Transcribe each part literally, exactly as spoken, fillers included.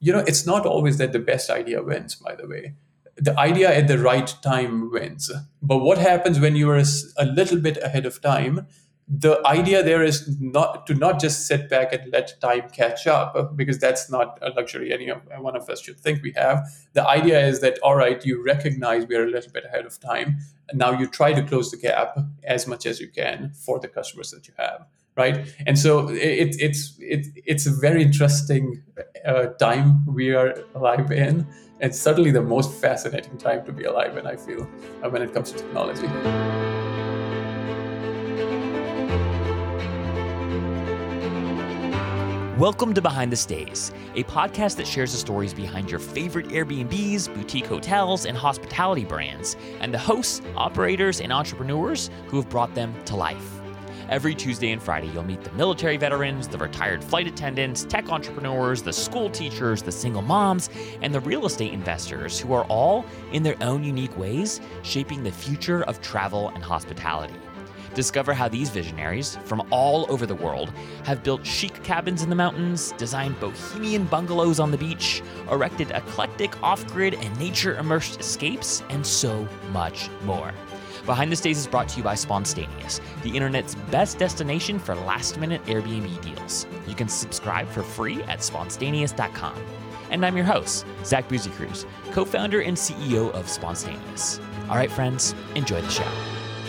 you know, it's not always that the best idea wins, by the way. The idea at the right time wins. But what happens when you are a s- a little bit ahead of time? The idea there is not to not just sit back and let time catch up, because that's not a luxury any of one of us should think we have. The idea is that, all right, you recognize we are a little bit ahead of time, and now you try to close the gap as much as you can for the customers that you have, right? And so it, it's it, it's a very interesting uh, time we are alive in, and certainly the most fascinating time to be alive in, I feel, uh, when it comes to technology. Welcome to Behind the Stays, a podcast that shares the stories behind your favorite Airbnbs, boutique hotels, and hospitality brands, and the hosts, operators, and entrepreneurs who have brought them to life. Every Tuesday and Friday, you'll meet the military veterans, the retired flight attendants, tech entrepreneurs, the school teachers, the single moms, and the real estate investors who are all, in their own unique ways, shaping the future of travel and hospitality. Discover how these visionaries from all over the world have built chic cabins in the mountains, designed bohemian bungalows on the beach, erected eclectic off-grid and nature-immersed escapes, and so much more. Behind the Stays is brought to you by Spontaneous, the internet's best destination for last-minute Airbnb deals. You can subscribe for free at spontaneous dot com. And I'm your host, Zach Buzy-Cruz, co-founder and C E O of Spontaneous. All right, friends, enjoy the show.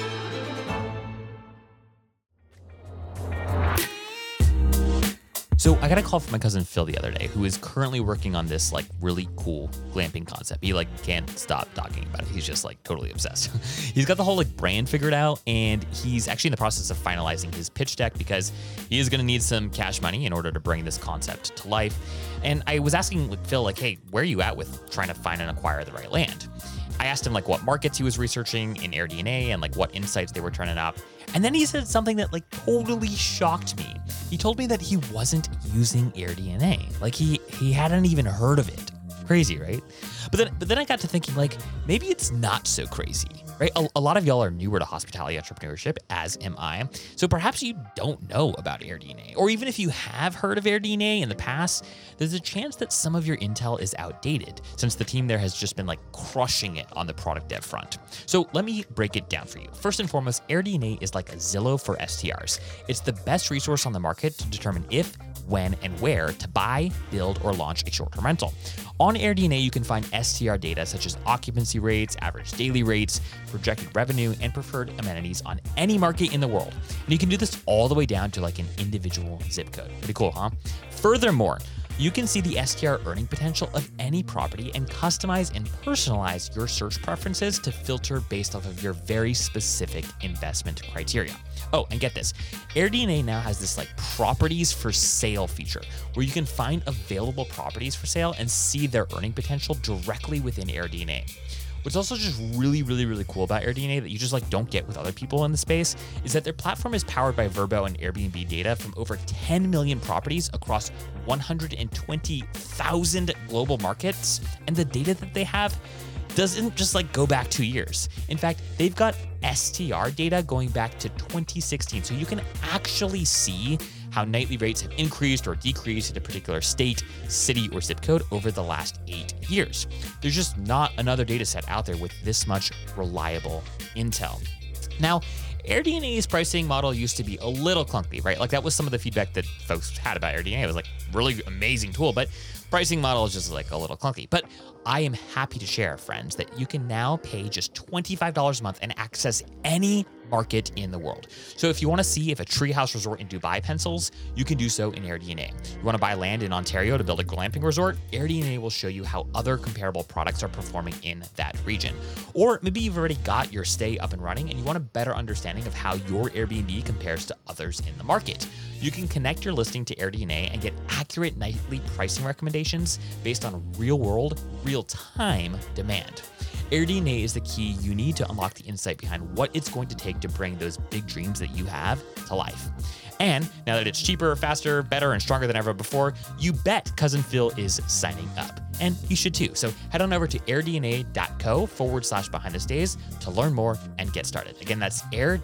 So I got a call from my cousin Phil the other day, who is currently working on this like really cool glamping concept. He like can't stop talking about it. He's just like totally obsessed. He's got the whole like brand figured out, and he's actually in the process of finalizing his pitch deck because he is going to need some cash money in order to bring this concept to life. And I was asking like, Phil, like, hey, where are you at with trying to find and acquire the right land? I asked him like what markets he was researching in AirDNA and like what insights they were turning up. And then he said something that like totally shocked me. He told me that he wasn't using AirDNA. Like he he hadn't even heard of it. Crazy, right? But then but then I got to thinking like maybe it's not so crazy, right? A, a lot of y'all are newer to hospitality entrepreneurship, as am I. So perhaps you don't know about AirDNA, or even if you have heard of AirDNA in the past, there's a chance that some of your intel is outdated since the team there has just been like crushing it on the product dev front. So let me break it down for you. First and foremost, AirDNA is like a Zillow for S T Rs. It's the best resource on the market to determine if, when, and where to buy, build, or launch a short-term rental. On AirDNA, you can find S T R data such as occupancy rates, average daily rates, projected revenue, and preferred amenities on any market in the world. And you can do this all the way down to like an individual zip code. Pretty cool, huh? Furthermore, you can see the S T R earning potential of any property and customize and personalize your search preferences to filter based off of your very specific investment criteria. Oh, and get this, AirDNA now has this like properties for sale feature where you can find available properties for sale and see their earning potential directly within AirDNA. What's also just really, really, really cool about AirDNA that you just like don't get with other people in the space is that their platform is powered by Vrbo and Airbnb data from over ten million properties across one hundred twenty thousand global markets. And the data that they have doesn't just like go back two years. In fact, they've got S T R data going back to twenty sixteen. So you can actually see how nightly rates have increased or decreased in a particular state, city, or zip code over the last eight years. There's just not another data set out there with this much reliable intel. Now, AirDNA's pricing model used to be a little clunky, right? Like that was some of the feedback that folks had about AirDNA. It was like really amazing tool, but pricing model is just like a little clunky. But I am happy to share, friends, that you can now pay just twenty-five dollars a month and access any market in the world. So if you want to see if a treehouse resort in Dubai pencils, you can do so in AirDNA. You want to buy land in Ontario to build a glamping resort? AirDNA will show you how other comparable products are performing in that region. Or maybe you've already got your stay up and running and you want a better understanding of how your Airbnb compares to others in the market. You can connect your listing to AirDNA and get accurate nightly pricing recommendations based on real-world, real-time demand. AirDNA is the key you need to unlock the insight behind what it's going to take to bring those big dreams that you have to life. And now that it's cheaper, faster, better, and stronger than ever before, you bet Cousin Phil is signing up. And you should too. So head on over to airdna.co forward slash behind the stays to learn more and get started. Again, that's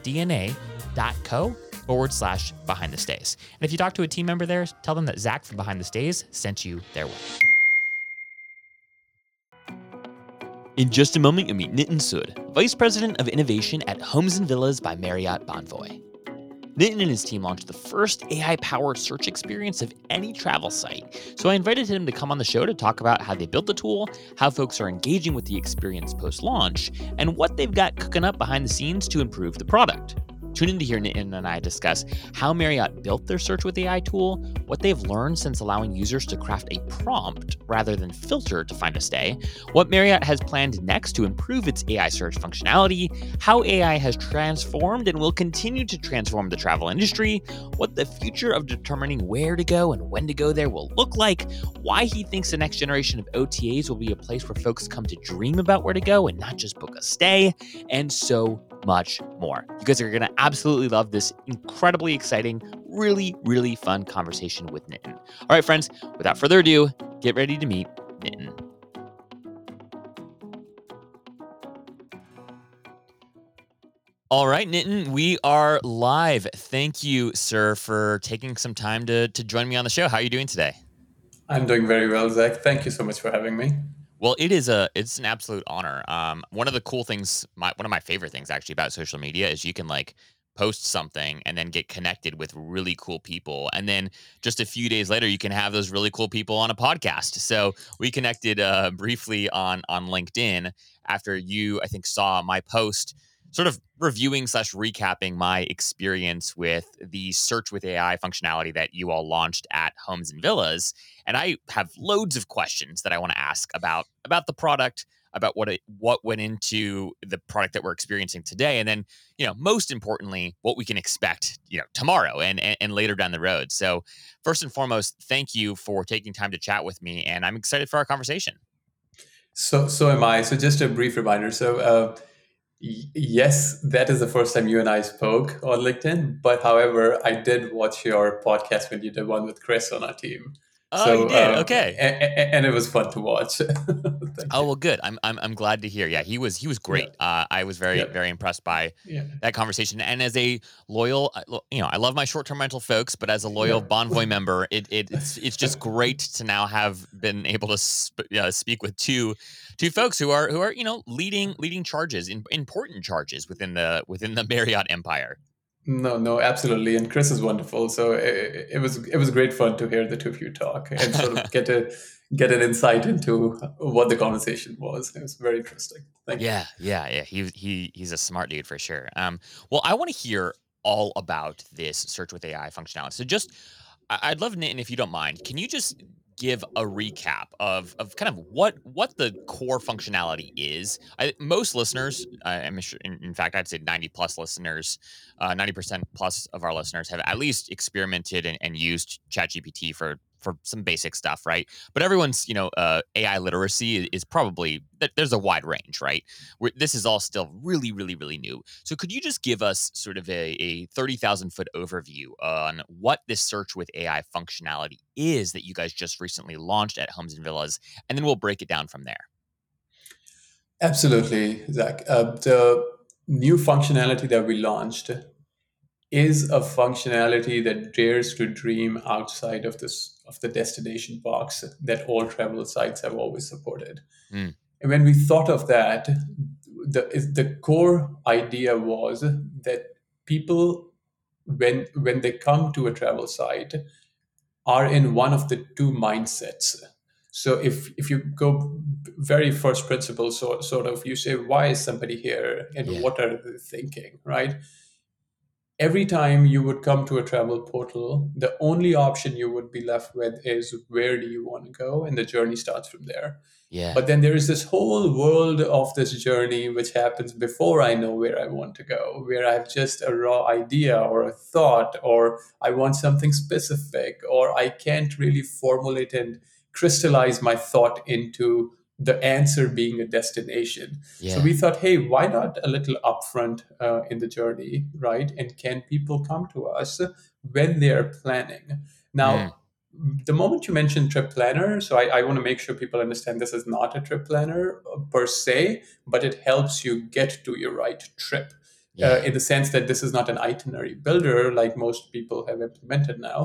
airdna.co forward slash behind the stays. And if you talk to a team member there, tell them that Zach from Behind the Stays sent you their way. In just a moment, you'll meet Nitin Sood, Vice President of Innovation at Homes and Villas by Marriott Bonvoy. Nitin and his team launched the first A I-powered search experience of any travel site, so I invited him to come on the show to talk about how they built the tool, how folks are engaging with the experience post-launch, and what they've got cooking up behind the scenes to improve the product. Tune in to hear Nitin and I discuss how Marriott built their search with A I tool, what they've learned since allowing users to craft a prompt rather than filter to find a stay, what Marriott has planned next to improve its A I search functionality, how A I has transformed and will continue to transform the travel industry, what the future of determining where to go and when to go there will look like, why he thinks the next generation of O T As will be a place where folks come to dream about where to go and not just book a stay, and so much more. You guys are going to absolutely love this incredibly exciting, really, really fun conversation with Nitin. All right, friends, without further ado, get ready to meet Nitin. All right, Nitin, we are live. Thank you, sir, for taking some time to, to join me on the show. How are you doing today? I'm doing very well, Zach. Thank you so much for having me. Well, it is a it's an absolute honor. Um, one of the cool things, my one of my favorite things actually about social media is you can like post something and then get connected with really cool people, and then just a few days later you can have those really cool people on a podcast. So we connected uh, briefly on on LinkedIn after you, I think, saw my post, sort of reviewing slash recapping my experience with the search with A I functionality that you all launched at Homes and Villas. And I have loads of questions that I want to ask about about the product, about what it what went into the product that we're experiencing today, and then, you know, most importantly, what we can expect, you know, tomorrow and and, and later down the road. So first and foremost, thank you for taking time to chat with me, and I'm excited for our conversation. So, so am I. So, just a brief reminder. So, uh, y- yes, that is the first time you and I spoke on LinkedIn. But however, I did watch your podcast when you did one with Chris on our team. Oh, you So, did? uh, Okay. a- a- and it was fun to watch. Thank Oh you. well, good. I'm I'm I'm glad to hear. Yeah, he was he was Yeah, great. Uh, I was very yeah, very impressed by yeah, that conversation. And as a loyal, uh, lo- you know, I love my short term rental folks, but as a loyal yeah. Bonvoy member, it, it it's it's just great to now have been able to sp- uh, speak with two two folks who are who are you know leading leading charges, in, important charges within the within the Marriott empire. No, no, absolutely. And Chris is wonderful. So it, it was it was great fun to hear the two of you talk and sort of get a get an insight into what the conversation was. It was very interesting. Thank you. Yeah, yeah, yeah. He he he's a smart dude for sure. Um, well, I want to hear all about this search with A I functionality. So just, I- I'd love, Nitin, if you don't mind, can you just give a recap of of kind of what what the core functionality is? I, most listeners, uh, I'm sure, in, in fact, I'd say ninety plus listeners, uh, ninety percent plus of our listeners have at least experimented and, and used ChatGPT for for some basic stuff, right? But everyone's, you know, uh, A I literacy is, is probably th- there's a wide range, right? Where this is all still really, really, really new. So could you just give us sort of a, a thirty thousand foot overview on what this search with A I functionality is that you guys just recently launched at Homes and Villas, and then we'll break it down from there. Absolutely, Zach. Uh, the new functionality that we launched is a functionality that dares to dream outside of this of the destination box that all travel sites have always supported. Mm, And when we thought of that, the the core idea was that people, when when they come to a travel site, are in one of the two mindsets. So if if you go very first principle, so, sort of, you say, why is somebody here and yeah. what are they thinking, right? Every time you would come to a travel portal, the only option you would be left with is where do you want to go, and the journey starts from there. Yeah. But then there is this whole world of this journey which happens before I know where I want to go, where I have just a raw idea or a thought, or I want something specific, or I can't really formulate and crystallize my thought into the answer being a destination. So Yeah. we thought, hey, why not a little upfront uh, in the journey, right? And can people come to us when they are planning? Mm, Now, the moment you mentioned trip planner, so I, I want to make sure people understand this is not a trip planner uh, per se, but it helps you get to your right trip. Uh, yeah. in the sense that this is not an itinerary builder like most people have implemented now.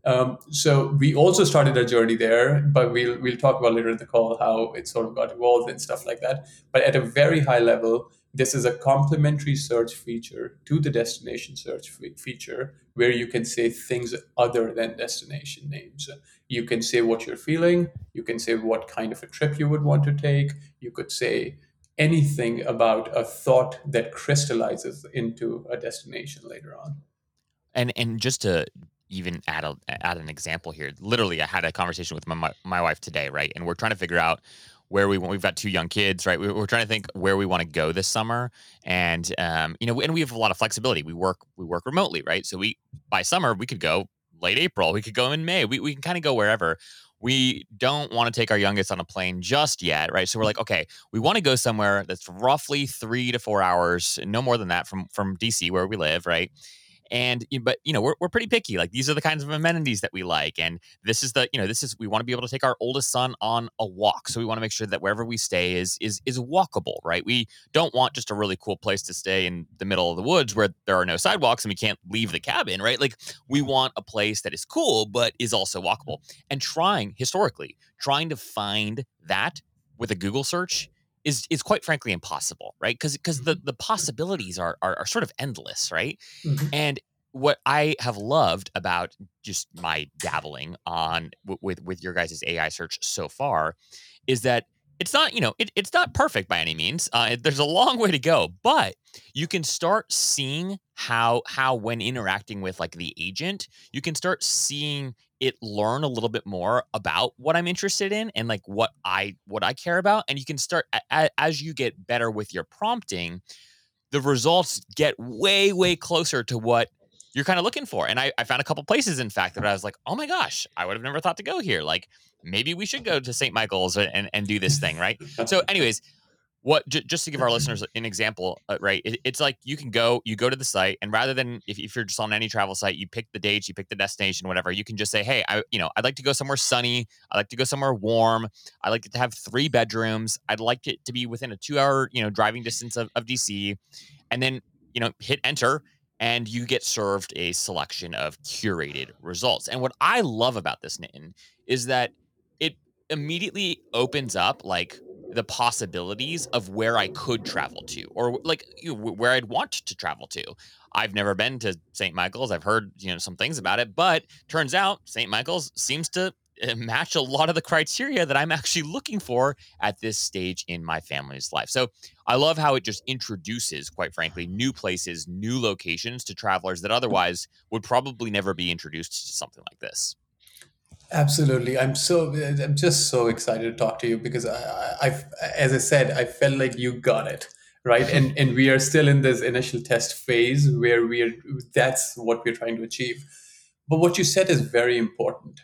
Um, so we also started our journey there, but we'll we'll talk about later in the call how it sort of got evolved and stuff like that. But at a very high level, this is a complementary search feature to the destination search fe- feature, where you can say things other than destination names. You can say what you're feeling. You can say what kind of a trip you would want to take. You could say anything about a thought that crystallizes into a destination later on. And and just to even add a add an example here, literally, I had a conversation with my my my wife today, right? And we're trying to figure out where we want. We've got two young kids, right? We- We're trying to think where we want to go this summer, and um, you know, and we have a lot of flexibility. We work we work remotely, right? So we by summer we could go late April, we could go in May, we we can kind of go wherever. We don't want to take our youngest on a plane just yet, right? So we're like, okay, we want to go somewhere that's roughly three to four hours, no more than that, from from D C where we live, right? And y- but you know we're, we're pretty picky, like these are the kinds of amenities that we like, and this is the you know this is we want to be able to take our oldest son on a walk, so we want to make sure that wherever we stay is is is walkable, right? We don't want just a really cool place to stay in the middle of the woods where there are no sidewalks and we can't leave the cabin, right? Like, we want a place that is cool but is also walkable. And trying historically trying to find that with a Google search is is quite frankly impossible, right? because because the the possibilities are, are are sort of endless, right? Mhm. And what I have loved about just my dabbling on w- with with your guys' A I search so far is that it's not, you know, it, it's not perfect by any means. Uh, there's a long way to go, but you can start seeing how how when interacting with like the agent, you can start seeing it learn a little bit more about what I'm interested in and like what I what I care about, and you can start a, a, as you get better with your prompting, the results get way, way closer to what you're kind of looking for. And I, I found a couple places, in fact, that I was like, oh my gosh, I would have never thought to go here. Like, maybe we should go to Saint Michael's and, and do this thing, right? So, anyways, what j- just to give our listeners an example, uh, right? It, it's like you can go, you go to the site, and rather than if, if you're just on any travel site, you pick the dates, you pick the destination, whatever. You can just say, hey, I, you know, I'd like to go somewhere sunny. I like to go somewhere warm. I like it to have three bedrooms. I'd like it to be within a two-hour, you know, driving distance of, of D C, and then you know hit enter, and you get served a selection of curated results. And what I love about this, Nitin, is that it immediately opens up like the possibilities of where I could travel to, or like you know, where I'd want to travel to. I've never been to Saint Michael's. I've heard you know some things about it, but turns out Saint Michael's seems to uh, match a lot of the criteria that I'm actually looking for at this stage in my family's life. So I love how it just introduces, quite frankly, new places, new locations to travelers that otherwise would probably never be introduced to something like this. Absolutely. I'm so I'm just so excited to talk to you because I, I I've as I said, I felt like you got it. Right. And and we are still in this initial test phase where we're that's what we're trying to achieve. But what you said is very important.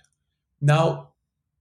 Now,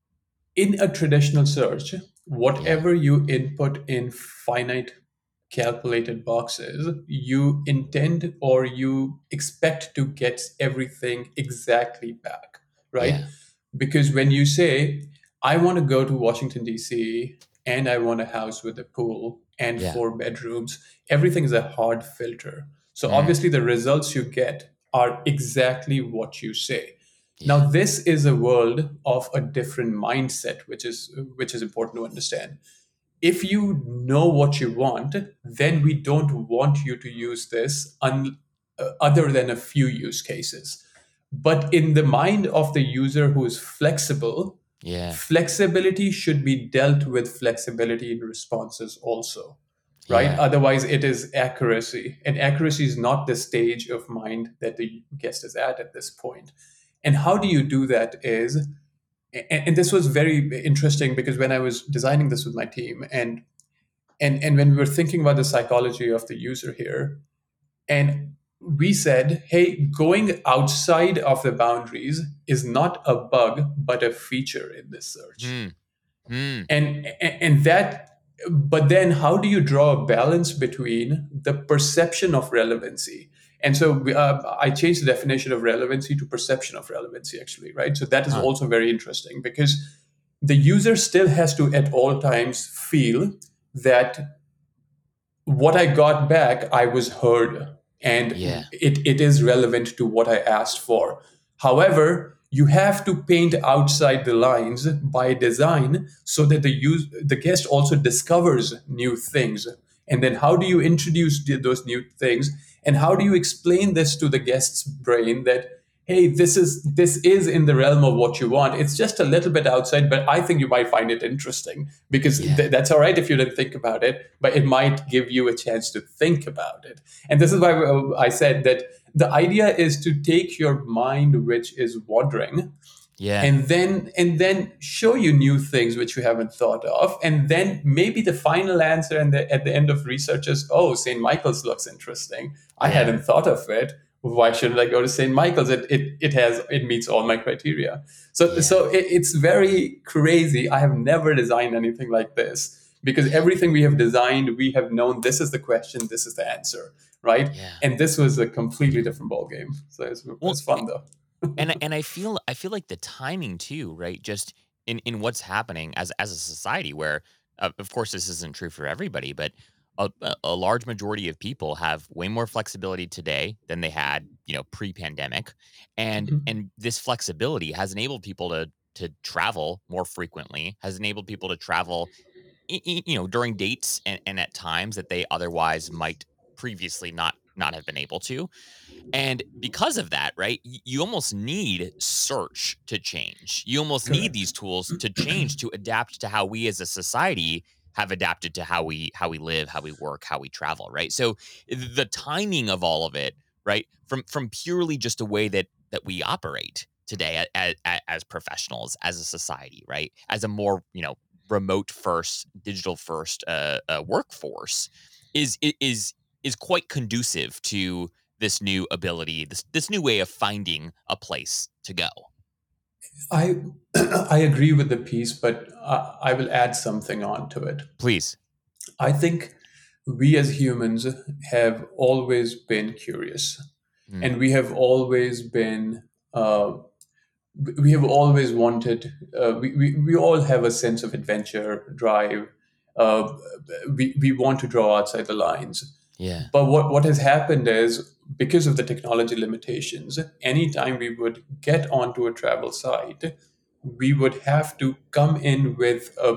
in a traditional search, Yeah. whatever you input in finite calculated boxes, you intend or you expect to get everything exactly back, right? Yeah. Because when you say, I want to go to Washington, D C, and I want a house with a pool and Yeah. four bedrooms, everything is a hard filter. So Mm, obviously, the results you get are exactly what you say. Now, yeah. this is a world of a different mindset, which is which is important to understand. If you know what you want, then we don't want you to use this un, uh, other than a few use cases. But in the mind of the user who is flexible, Yeah. flexibility should be dealt with flexibility in responses also, right? Yeah. Otherwise, it is accuracy. And accuracy is not the stage of mind that the guest is at at this point. And how do you do that is, and, and this was very interesting because when I was designing this with my team and and and when we were thinking about the psychology of the user here, and we said, hey, going outside of the boundaries is not a bug but a feature in this search. Hmm. Hmm. And and that, but then how do you draw a balance between the perception of relevancy? And so we, uh, I changed the definition of relevancy to perception of relevancy, actually, right? So that is Huh. also very interesting because the user still has to at all times feel that what I got back, I was heard, and Yeah. it, it is relevant to what I asked for. However, you have to paint outside the lines by design so that the use the guest also discovers new things. And then how do you introduce the- those new things, and how do you explain this to the guest's brain that, hey, this is this is in the realm of what you want. It's just a little bit outside, but I think you might find it interesting, because Yeah. th- that's all right if you didn't think about it, but it might give you a chance to think about it. And this is why uh, I said that the idea is to take your mind, which is wandering, Yeah. and then and then show you new things which you haven't thought of, and then maybe the final answer and the, at the end of research is, oh, St. Michael's looks interesting, I Yeah. hadn't thought of it, why shouldn't I go to St. Michael's? It, it it has it meets all my criteria. So Yeah. so it, it's very crazy. I have never designed anything like this, because everything we have designed, we have known this is the question, this is the answer, right? Yeah. And this was a completely different ball game. So it's, Well, it's fun though. and and I feel I feel like the timing too, right? Just in in what's happening as as a society, where uh, of course this isn't true for everybody, but a, a a large majority of people have way more flexibility today than they had, you know, pre-pandemic, and Mhm. and this flexibility has enabled people to to travel more frequently, has enabled people to travel, y- y- you know, during dates and, and at times that they otherwise might previously not not have been able to. And because of that, right, y- you almost need search to change. You almost need Correct. these tools to change, to adapt to how we as a society have adapted to how we how we live, how we work, how we travel, right? So the timing of all of it, right, from from purely just a way that that we operate today as, as professionals, as a society, right, as a more, you know, remote first, digital first uh, uh, workforce, is is is quite conducive to this new ability, this this new way of finding a place to go. I I agree with the piece, but I, I will add something on to it. Please. I think we as humans have always been curious, Mm, and we have always been uh, we have always wanted. Uh, we, we we all have a sense of adventure, drive. Uh, we we want to draw outside the lines. yeah. But what, what has happened is, because of the technology limitations, anytime we would get onto a travel site, we would have to come in with a,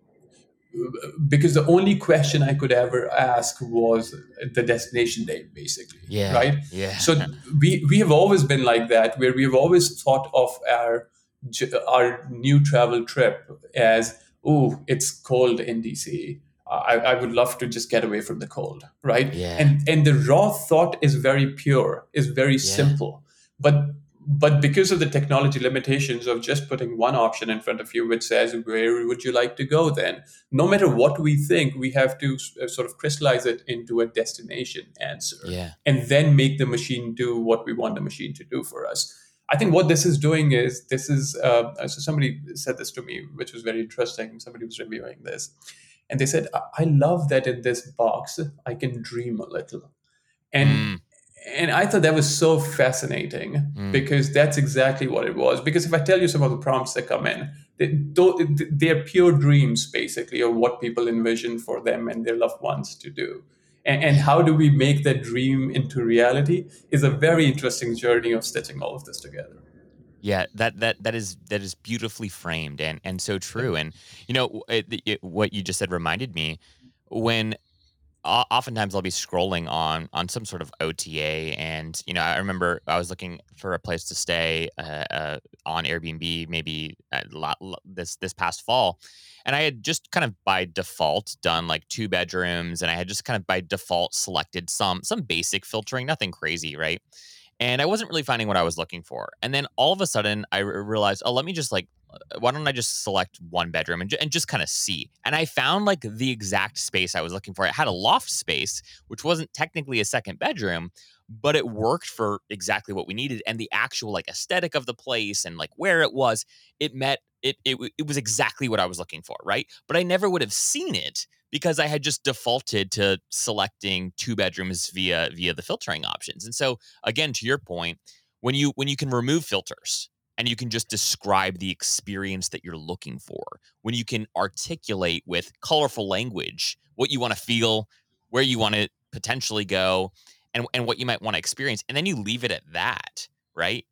because the only question I could ever ask was the destination date, basically, Yeah. right? Yeah. So we we have always been like that, where we have always thought of our j- our new travel trip as, oh, it's cold in D C. I, I would love to just get away from the cold, right? Yeah. And and the raw thought is very pure, is very Yeah. simple, but but because of the technology limitations of just putting one option in front of you, which says, where would you like to go then? No matter what we think, we have to uh, sort of crystallize it into a destination answer, Yeah. and then make the machine do what we want the machine to do for us. I think what this is doing is, this is uh, so somebody said this to me, which was very interesting. Somebody was reviewing this, and they said, I I love that in this box I can dream a little. And Mm, and I thought that was so fascinating, mm. because that's exactly what it was. Because if I tell you some of the prompts that come in, they, don't- they're pure dreams, basically, of what people envision for them and their loved ones to do. And, and Yeah. how do we make that dream into reality is a very interesting journey of stitching all of this together. Yeah, that that that is that is beautifully framed and and so true. And you know, it, it, what you just said reminded me when o- oftentimes I'll be scrolling on on some sort of O T A, and you know, I remember I was looking for a place to stay uh, uh, on Airbnb maybe at lo- lo- this this past fall, and I had just kind of by default done like two bedrooms, and I had just kind of by default selected some some basic filtering, nothing crazy, right? And I wasn't really finding what I was looking for. And then all of a sudden, I re- realized, oh, let me just like, uh, why don't I just select one bedroom and, ju- and just kind of see? And I found like the exact space I was looking for. It had a loft space, which wasn't technically a second bedroom, but it worked for exactly what we needed. And the actual like aesthetic of the place and like where it was, it met. It, it, w- it was exactly what I was looking for, right? But I never would have seen it because I had just defaulted to selecting two bedrooms via via the filtering options. And so again, to your point, when you when you can remove filters and you can just describe the experience that you're looking for, when you can articulate with colorful language what you want to feel, where you want to potentially go, and and what you might want to experience, and then you leave it at that, right?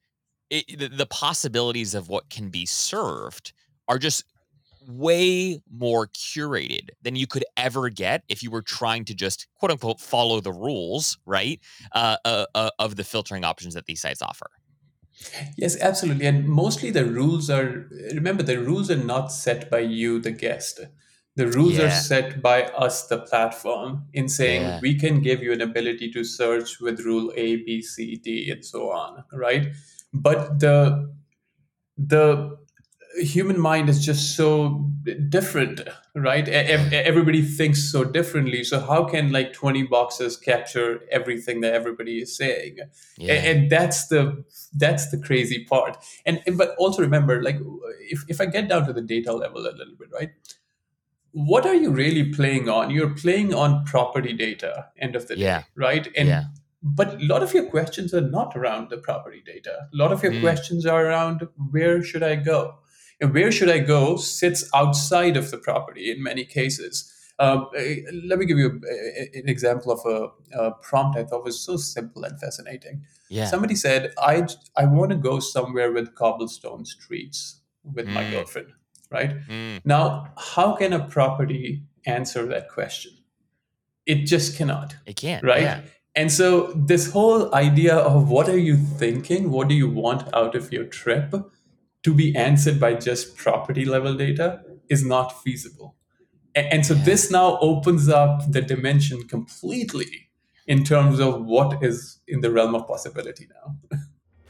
it, the, the possibilities of what can be served are just way more curated than you could ever get if you were trying to just quote unquote follow the rules, right? Uh, uh, uh, of the filtering options that these sites offer. Yes, absolutely. And mostly the rules are, remember, the rules are not set by you, the guest. The rules are Yeah. set by us, the platform, in saying Yeah. we can give you an ability to search with rule A, B, C, D, and so on, right? But the the human mind is just so different, right? E- ev- Yeah. everybody thinks so differently, so how can like twenty boxes capture everything that everybody is saying? A- Yeah. and that's the that's the crazy part. And, and but also remember, like, if, if I get down to the data level a little bit, right, what are you really playing on? You're playing on property data, end of the Yeah. day, right? Yeah. And but a lot of your questions are not around the property data. A lot of your Mm. questions are around where should I go? And where should I go sits outside of the property in many cases. Um, eh, let me give you a, a- an example of a, a prompt I thought was so simple and fascinating. Yeah. Somebody said, I, I want to go somewhere with cobblestone streets with my Mm. girlfriend, right? Mm. Now, how can a property answer that question? It just cannot, It can't. Yeah. right? And so, this whole idea of what are you thinking, what do you want out of your trip to be answered by just property level data is not feasible. A- And so, Yeah. this now opens up the dimension completely in terms of what is in the realm of possibility now.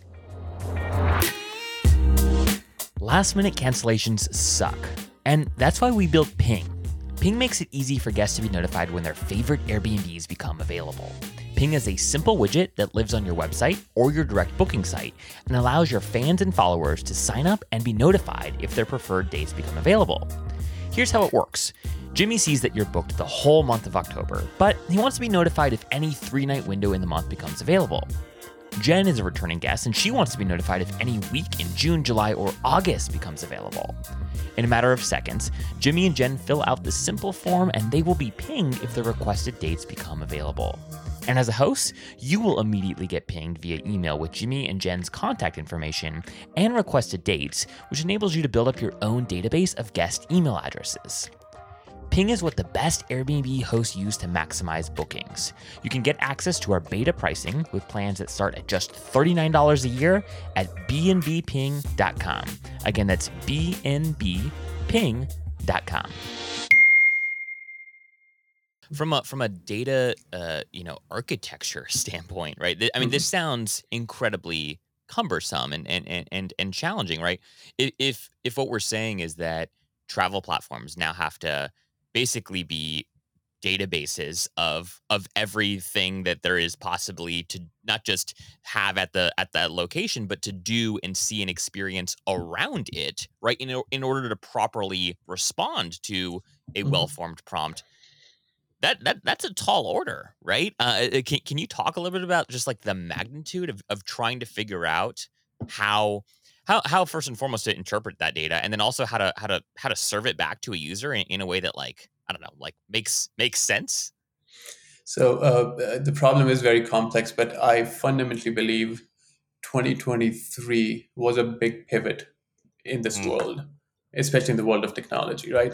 Last minute cancellations suck. And that's why we built Ping. Ping makes it easy for guests to be notified when their favorite Airbnbs become available. Ping is a simple widget that lives on your website or your direct booking site and allows your fans and followers to sign up and be notified if their preferred dates become available. Here's how it works. Jimmy sees that you're booked the whole month of October, but he wants to be notified if any three-night window in the month becomes available. Jen is a returning guest, and she wants to be notified if any week in June, July, or August becomes available. In a matter of seconds, Jimmy and Jen fill out this simple form, and they will be pinged if the requested dates become available. And as a host, you will immediately get pinged via email with Jimmy and Jen's contact information and requested dates, which enables you to build up your own database of guest email addresses. Ping is what the best Airbnb hosts use to maximize bookings. You can get access to our beta pricing with plans that start at just thirty-nine dollars a year at b n b ping dot com. Again, that's b n b ping dot com. From a from a data uh, you know architecture standpoint, right? I mean, this sounds incredibly cumbersome and and and and, and challenging, right? If if what we're saying is that travel platforms now have to basically be databases of of everything that there is possibly to not just have at the at that location, but to do and see and experience around it, right? In, in order to properly respond to a well-formed prompt. That that that's a tall order, right? Uh, uh, can can you talk a little bit about just like the magnitude of of trying to figure out how how how first and foremost to interpret that data, and then also how to how to how to serve it back to a user in, in a way that, like, I don't know, like makes makes sense? So uh, the problem is very complex, but I fundamentally believe twenty twenty-three was a big pivot in this Mm. world, especially in the world of technology, right?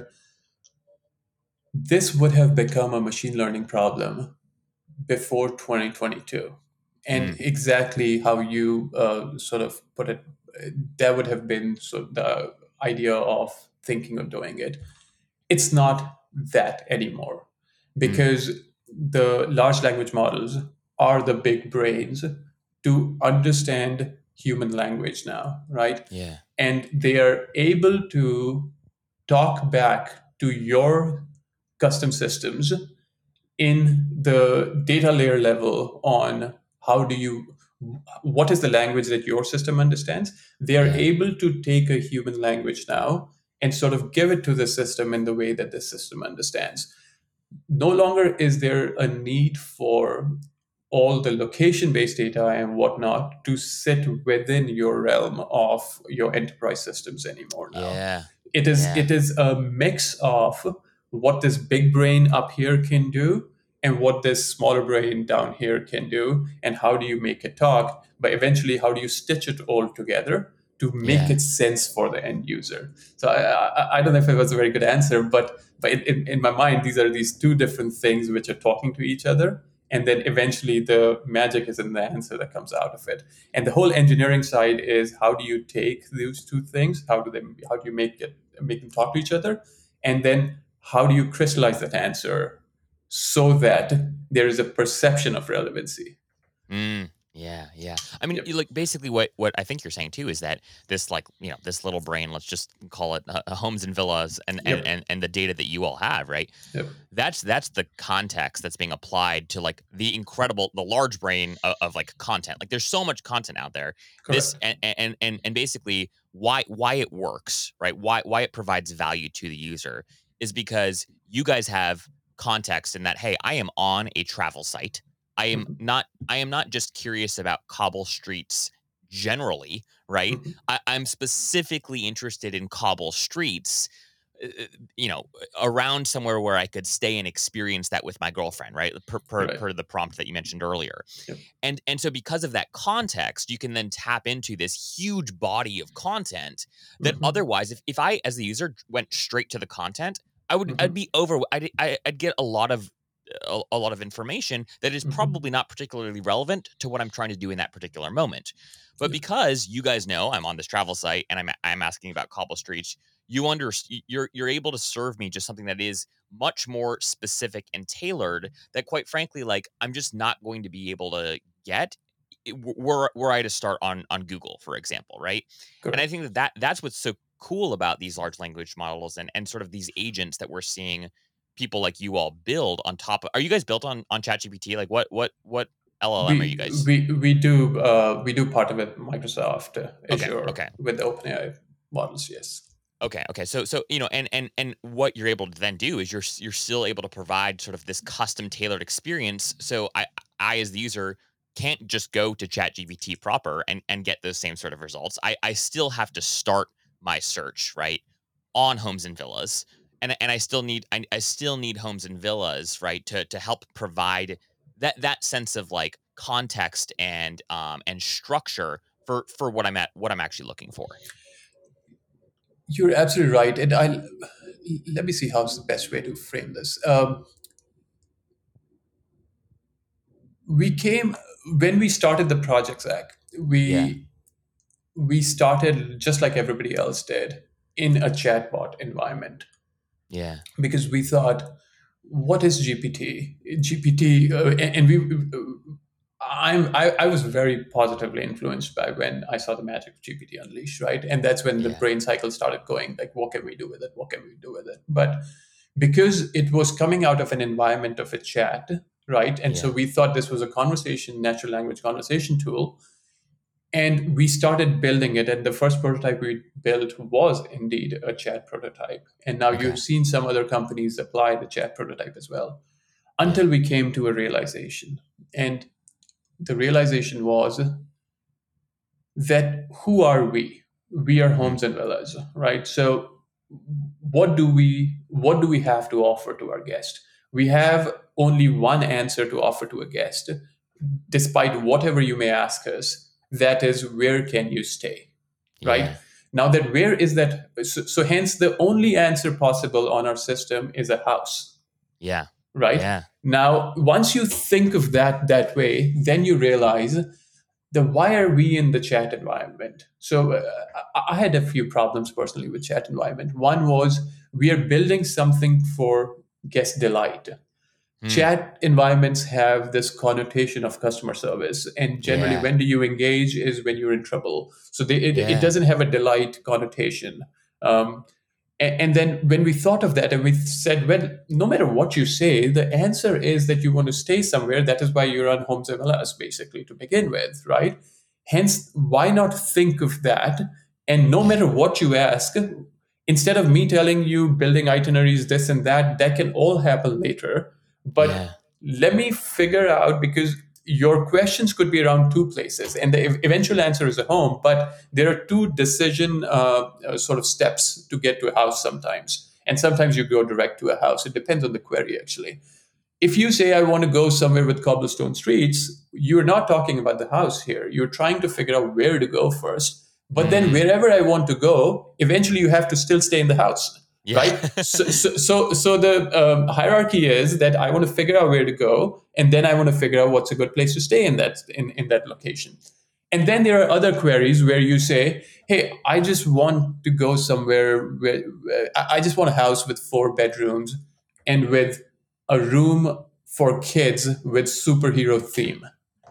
This would have become a machine learning problem before twenty twenty-two. And Mm. exactly how you uh, sort of put it, uh, that would have been sort of the idea of thinking of doing it. It's not that anymore Mm. because the large language models are the big brains to understand human language now, right? Yeah. And they are able to talk back to your custom systems in the data layer level on how do you what is the language that your system understands. They are Yeah. able to take a human language now and sort of give it to the system in the way that the system understands. No longer is there a need for all the location based data and whatnot to sit within your realm of your enterprise systems anymore now. Yeah. It is Yeah. it is a mix of what this big brain up here can do and what this smaller brain down here can do, and how do you make it talk. but eventually how do you stitch it all together to make Yeah. it sense for the end user? So I, I, I don't know if it was a very good answer, but but in, in my mind, these are these two different things which are talking to each other. And then eventually the magic is in the answer that comes out of it. And the whole engineering side is how do you take those two things? How do they how do you make it make them talk to each other? And then how do you crystallize that answer so that there is a perception of relevancy? Mm, yeah, yeah. I mean, Yep. you like basically what what I think you're saying too is that this like you know this little brain, let's just call it uh, uh, homes and villas, and and Yep. and and the data that you all have, right? Yep. That's that's the context that's being applied to like the incredible, the large brain of, of like content. Like there's so much content out there. This Correct. and and and and basically why why it works, right? Why why it provides value to the user is because you guys have context in that, hey, I am on a travel site. I am Mhm. not I am not just curious about cobble streets generally, right? Mhm. I, I'm specifically interested in cobble streets, uh, uh, you know, around somewhere where I could stay and experience that with my girlfriend, right? Per, per, Right. per the prompt that you mentioned earlier. Yep. And and so because of that context, you can then tap into this huge body of content that Mhm. otherwise, if, if I as the user went straight to the content, I would I'd Mhm. be over I'd, I- I'd get a lot of a, a lot of information that is Mhm. probably not particularly relevant to what I'm trying to do in that particular moment. But Yep. because you guys know I'm on this travel site and I'm I'm asking about cobble streets, you under you're you're able to serve me just something that is much more specific and tailored that quite frankly like I'm just not going to be able to get it- were were I to start on on Google, for example, right? And I Correct. think that, that that's what's so cool about these large language models and and sort of these agents that we're seeing people like you all build on top of. Are you guys built on on ChatGPT? Like what what what L L M are you We guys? we we do uh, we do partner with Microsoft uh, Okay, Azure okay. with the OpenAI models. Yes. Okay, okay. So so you know, and and and what you're able to then do is you're s- you're still able to provide sort of this custom tailored experience. So I I as the user can't just go to ChatGPT proper and and get those same sort of results. I I still have to start my search, right, on homes and villas. And and I still need I, I still need homes and villas, right, to to help provide that that sense of like context and um and structure for for what I'm at what I'm actually looking for. You're absolutely right. And I let me see how's the best way to frame this. Um, we came when we started the project, Zach. Yeah. We we started just like everybody else did in a chatbot environment Yeah. because we thought, what is G P T? G P T, uh, and and we, I'm, I, I was very positively influenced by when I saw the magic of G P T Unleashed, right? And that's when the Yeah. brain cycle started going, like, what can we do with it? What can we do with it? But because it was coming out of an environment of a chat, right? And so Yeah. we thought this was a conversation, natural language conversation tool, and we started building it. And the first prototype we built was indeed a chat prototype. And now Okay. you've seen some other companies apply the chat prototype as well, Yeah. until we came to a realization. And the realization was that who are we? We are Mm. homes and villas, right? So what do we what do we have to offer to our guest? We have only one answer to offer to a guest, despite whatever you may ask us. That is, where can you stay? Right? Yeah. Now that where is that? So, so hence the only answer possible on our system is a house, Yeah. right? Yeah. Now, once you think of that that way, then you realize the why are we in the chat environment. So uh, I I had a few problems personally with chat environment. One was we are building something for guest delight. Mm. Chat environments have this connotation of customer service, and generally Yeah. when do you engage is when you're in trouble. So they, it, it Yeah. doesn't have a delight connotation. um, a- and then when we thought of that and we said, well, no matter what you say, the answer is that you want to stay somewhere. That is why you're on Homes M L S, basically, to begin with, right? Hence, why not think of that? And no Yeah. matter what you ask, instead of me telling you building itineraries, this and that, that can all happen later. But Yeah. let me figure out, because your questions could be around two places and the ev- eventual answer is a home, but there are two decision uh, uh, sort of steps to get to a house sometimes, and sometimes you go direct to a house. It depends on the query, actually. if you say I want to go somewhere with cobblestone streets, you're not talking about the house here. You're trying to figure out where to go first. But then Mm, wherever I want to go, eventually you have to still stay in the house, yeah. right? So, so, so, so the um, hierarchy is that I want to figure out where to go, and then I want to figure out what's a good place to stay in that in, in that location. And then there are other queries where you say, hey, I just want to go somewhere where, where I I just want a house with four bedrooms and with a room for kids with superhero theme.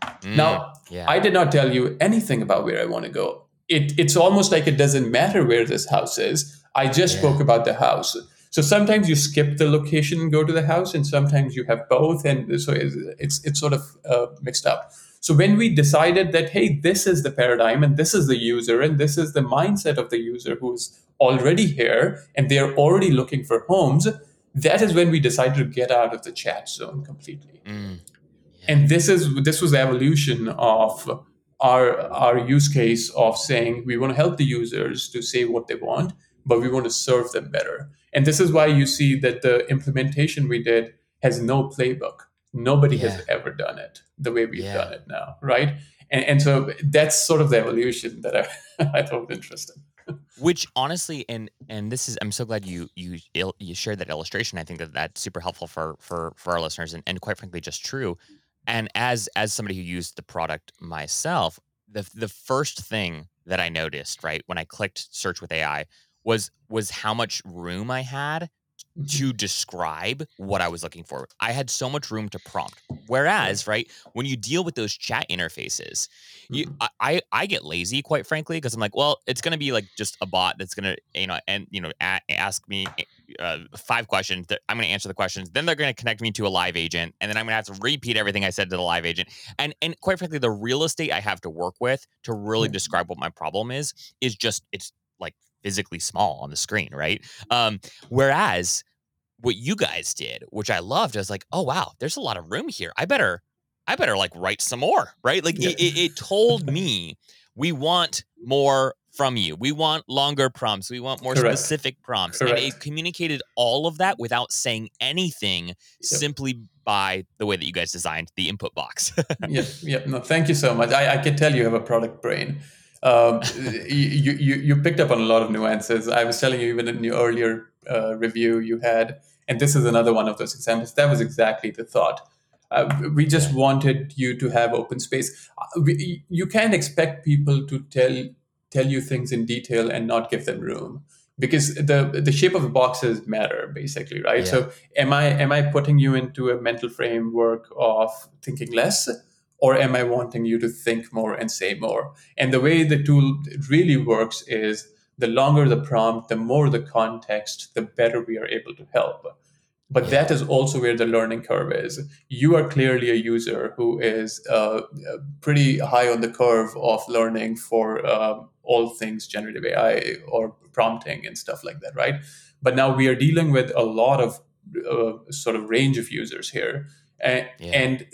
Mm, Now, yeah. I did not tell you anything about where I want to go. It, it's almost like it doesn't matter where this house is. I just Yeah. spoke about the house. So sometimes you skip the location and go to the house, and sometimes you have both, and so it's it's, it's sort of uh, mixed up. So when we decided that, hey, this is the paradigm, and this is the user, and this is the mindset of the user who's already here, and they're already looking for homes, that is when we decided to get out of the chat zone completely. Mm, yeah. And this is this was the evolution of our our use case of saying we want to help the users to say what they want, but we want to serve them better. And this is why you see that the implementation we did has no playbook. Nobody has Yeah. ever done it the way we've Yeah. done it now, right? And, and so that's sort of the evolution that I, I thought was interesting. Which honestly, and and this is, I'm so glad you you il- you shared that illustration. I think that that's super helpful for for for our listeners, and, and quite frankly, just true. And as as somebody who used the product myself, the the first thing that I noticed, right, when I clicked search with A I was was how much room I had to describe what I was looking for. I had so much room to prompt. Yeah. Whereas, right, when you deal with those chat interfaces, you Mhm. I I, I get lazy, quite frankly, because I'm like, well, it's gonna be like just a bot that's gonna, you know, and you know, a- ask me uh, five questions. That I'm gonna answer the questions. Then they're gonna connect me to a live agent, and then I'm gonna have to repeat everything I said to the live agent. And and quite frankly, the real estate I have to work with to really Yeah. describe what my problem is is just it's like physically small on the screen, right? Um, whereas what you guys did, which I loved, I was like, oh wow, there's a lot of room here. I better, I better like write some more, right? Like Yeah. it, it, it told me we want more from you. We want longer prompts. We want more Correct. specific prompts. And it Correct. communicated all of that without saying anything Yep. simply by the way that you guys designed the input box. Yep, yep. No, thank you so much. I, I can tell you have a product brain. Um, you, you, you picked up on a lot of nuances. I was telling you even in your earlier uh, review you had, and this is another one of those examples. That was exactly the thought. Uh, we just Yeah. wanted you to have open space. Uh, We, you can't expect people to tell tell you things in detail and not give them room because the the shape of the boxes matter basically, right? Yeah. So am I am I putting you into a mental framework of thinking less, or am I wanting you to think more and say more? And the way the tool really works is the longer the prompt, the more the context, the better we are able to help. But Yeah. that is also where the learning curve is. You are clearly a user who is uh, pretty high on the curve of learning for um, all things generative A I or prompting and stuff like that, right? But now we are dealing with a lot of uh, sort of range of users here. And, Yeah. and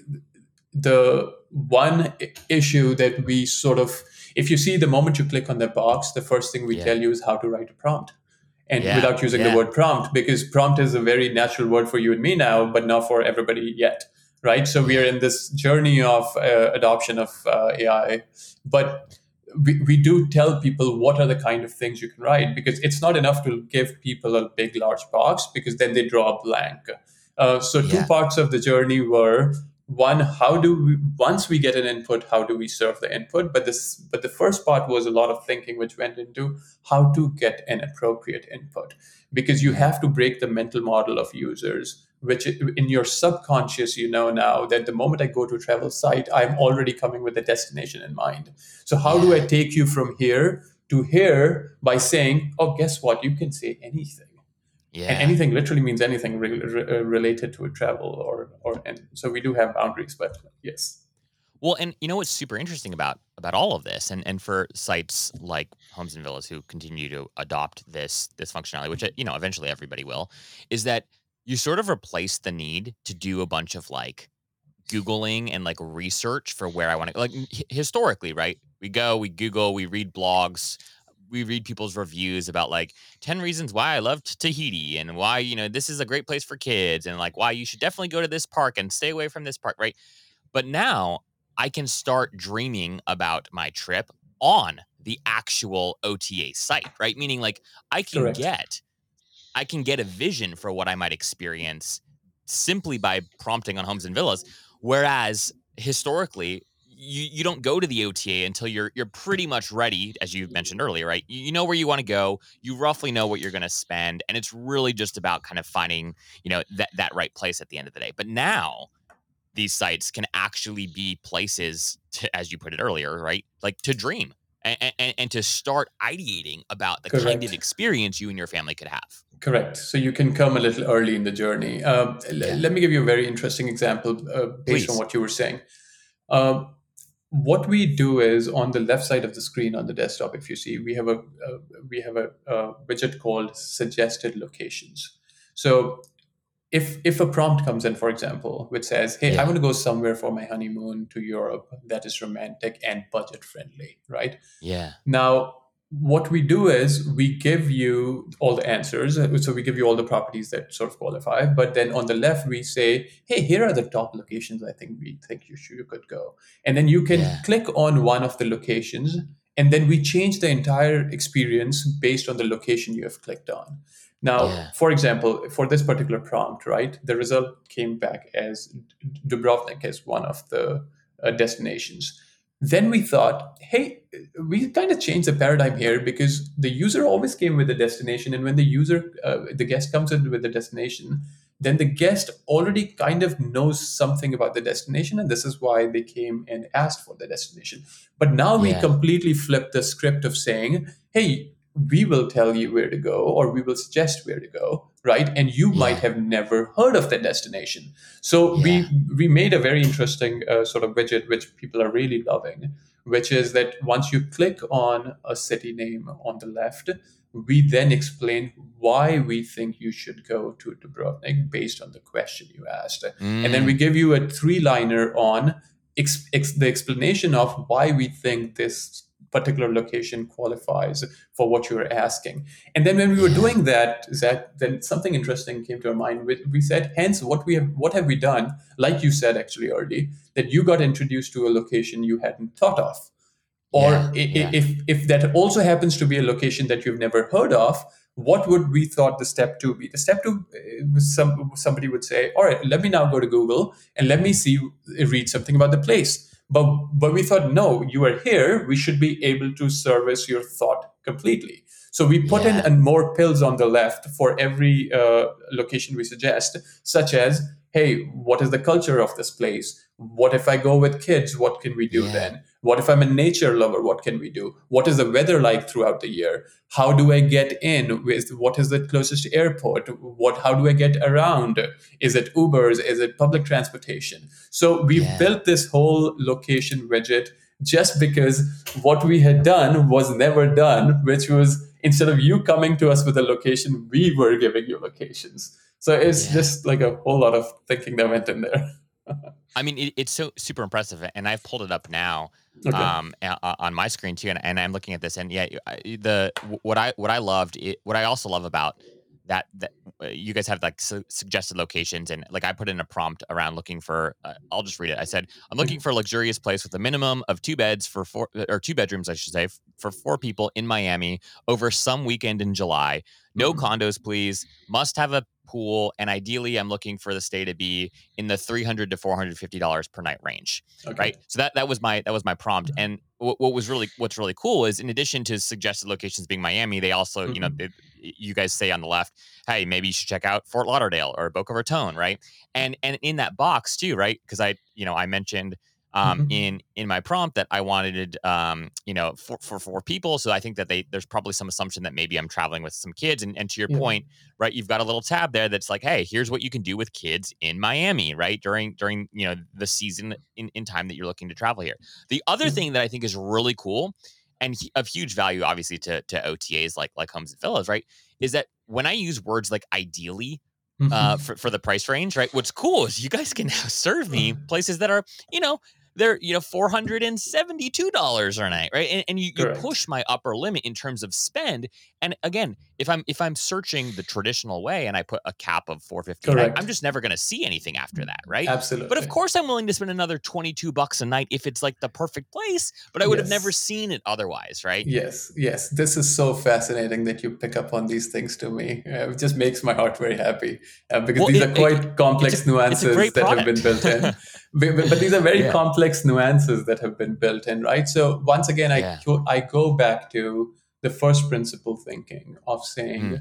the one issue that we sort of, if you see the moment you click on the box, the first thing we Yeah. tell you is how to write a prompt, and Yeah. without using the Yeah. word prompt, because prompt is a very natural word for you and me now, but not for everybody yet, right? So we are Yeah. in this journey of uh, adoption of uh, A I, but we, we do tell people what are the kind of things you can write, because it's not enough to give people a big, large box, because then they draw a blank. Uh, so two Yeah. parts of the journey were, one, how do we, once we get an input, how do we serve the input? But this, but the first part was a lot of thinking, which went into how to get an appropriate input, because you Mm. have to break the mental model of users, which in your subconscious, you know now that the moment I go to a travel site, I'm already coming with a destination in mind. So how do I Yeah. take you from here to here by saying, oh, guess what? You can say anything. And Yeah. anything literally means anything re- re- related to a travel or or and so we do have boundaries, but yes. Well, and you know what's super interesting about about all of this, and and for sites like Homes and Villas who continue to adopt this this functionality, which uh, you know eventually everybody will, is that you sort of replace the need to do a bunch of like Googling and like research for where I want to like h- historically, right? We go, we Google, we read blogs, we read people's reviews about like ten reasons why I loved Tahiti and why, you know, this is a great place for kids and like why you should definitely go to this park and stay away from this park, right? But now I can start dreaming about my trip on the actual O T A site, right? Meaning like I can Correct. get I can get a vision for what I might experience simply by prompting on Homes and Villas. Whereas historically, you, you don't go to the O T A until you're you're pretty much ready, as you mentioned earlier, right? You, you know where you want to go, you roughly know what you're going to spend, and it's really just about kind of finding, you know, that that right place at the end of the day. But now these sites can actually be places to, as you put it earlier, right? Like to dream and, and, and to start ideating about the kind of Correct. experience you and your family could have. Correct. So you can come a little early in the journey. Um, l- Yeah, let me give you a very interesting example uh, based on please. what you were saying. Um, what we do is on the left side of the screen on the desktop, if you see, we have a uh, we have a, a widget called suggested locations. So if if a prompt comes in, for example, which says, "Hey, I Yeah, want to go somewhere for my honeymoon to Europe that is romantic and budget friendly," right? yeah, Now, what we do is we give you all the answers. So we give you all the properties that sort of qualify. But then on the left, we say, hey, here are the top locations I think we think you should you could go. And then you can yeah, click on one of the locations, and then we change the entire experience based on the location you have clicked on. Now, yeah, for example, for this particular prompt, right, the result came back as Dubrovnik as one of the uh, destinations. Then we thought, hey, we kind of changed the paradigm here because the user always came with the destination, and when the user, uh, the guest comes in with the destination, then the guest already kind of knows something about the destination, and this is why they came and asked for the destination. But now we yeah, completely flip the script of saying, hey, we will tell you where to go, or we will suggest where to go, right? And you might yeah, have never heard of that destination. So yeah, we we made a very interesting uh, sort of widget which people are really loving, which is that once you click on a city name on the left, we then explain why we think you should go to Dubrovnik based on the question you asked. And then we mm, give you a three liner on ex- ex- the explanation of why we think this particular location qualifies for what you are asking. And then when we were yeah, doing that, Zach, then something interesting came to our mind. We, we said, hence, what we have, what have we done? Like you said actually early, that you got introduced to a location you hadn't thought of, yeah, or yeah, if if that also happens to be a location that you've never heard of, what would we thought the step two be? The step two, uh, some somebody would say, all right, let me now go to Google and let me see, read something about the place. But but we thought, no, you are here, we should be able to service your thought completely. So we put in yeah, and more pills on the left for every uh, location we suggest, such as, hey, what is the culture of this place? What if I go with kids? What can we do yeah, then? What if I'm a nature lover? What can we do? What is the weather like throughout the year? How do I get in? With what is the closest airport? What? How do I get around? Is it Ubers? Is it public transportation? So we've yeah, built this whole location widget just because what we had done was never done, which was instead of you coming to us with a location, we were giving you locations. So it's yeah. just like a whole lot of thinking that went in there. I mean, it, it's so super impressive, and I've pulled it up now Okay. um, a- on my screen too, and, and I'm looking at this, and yeah, I- the what I what I loved, it, what I also love about that that uh, you guys have like su- suggested locations, and like I put in a prompt around looking for. Uh, I'll just read it. I said I'm looking for a luxurious place with a minimum of two beds for four or two bedrooms, I should say, f- for four people in Miami over some weekend in July. No Mhm. condos, please. Must have a pool, and ideally, I'm looking for the stay to be in the three hundred to four hundred fifty dollars per night range, Okay. right? So that that was my that was my prompt. And what, what was really what's really cool is in addition to suggested locations being Miami, they also, you know, Mhm. it, you guys say on the left, hey, maybe you should check out Fort Lauderdale or Boca Raton, right? And and in that box too, right? Because I, you know, I mentioned um, Mhm. in in my prompt that I wanted, um, you know, for, for four people. So I think that they there's probably some assumption that maybe I'm traveling with some kids. And, and to your Yeah. point, right, you've got a little tab there that's like, hey, here's what you can do with kids in Miami, right, during during you know the season in, in time that you're looking to travel here. The other Yeah. thing that I think is really cool and hu- of huge value, obviously, to to O T As like like Homes and Villas, right, is that when I use words like ideally uh, Mhm. for, for the price range, right? What's cool is you guys can now serve me places that are, you know, they're, you know, four hundred seventy-two dollars a night, right? And, and you, you Correct. push my upper limit in terms of spend. And again, if I'm if I'm searching the traditional way and I put a cap of four hundred fifty dollars a night, I'm Correct. just never going to see anything after that, right? But of Absolutely. course, I'm willing to spend another twenty-two bucks a night if it's like the perfect place, but I would have never Yes. seen it otherwise, right? Yes, yes. This is so fascinating that you pick up on these things to me. Uh, it just makes my heart very happy uh, because Well, these it, are it quite it's a complex it's a nuances great that have been product. built in. But, but but these are very Yeah. complex nuances that have been built in, right? So once again, I Yeah. go- I go back to the first principle thinking of saying, Mm,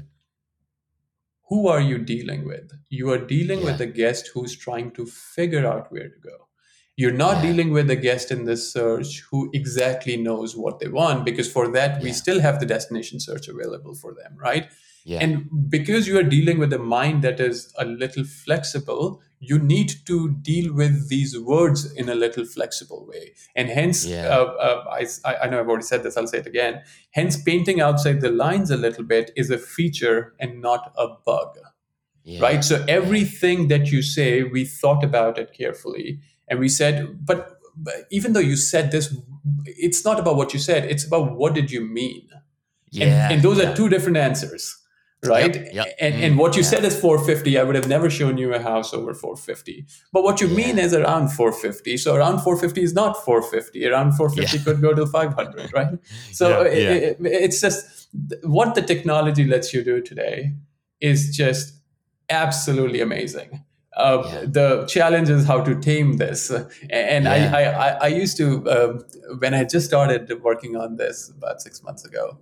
who are you dealing with? You are dealing with yeah. a guest who's trying to figure out where to go. You're not Yeah. dealing with a guest in this search who exactly knows what they want, because for that, we Yeah. still have the destination search available for them, right? Yeah. And because you are dealing with a mind that is a little flexible, you need to deal with these words in a little flexible way. And hence, uh, Yeah. uh, I, I know I've already said this, I'll say it again. Hence, painting outside the lines a little bit is a feature and not a bug, right? Yeah. So Yeah. everything that you say, we thought about it carefully. And we said, but, but even though you said this, it's not about what you said, it's about what did you mean? And, Yeah. and those are Yeah. two different answers, Yep. right? Yep. And, Mm, and what you yeah. said is four hundred fifty, I would have never shown you a house over four hundred fifty. But what you mean Yeah. is around four hundred fifty. So around four hundred fifty is not four hundred fifty. Around Yeah. four hundred fifty could go to five hundred, right? So Yeah. it, Yeah. it, it's just what the technology lets you do today is just absolutely amazing. Uh, Yeah. the challenge is how to tame this. And Yeah. I, I, I used to, um, when I just started working on this about six months ago,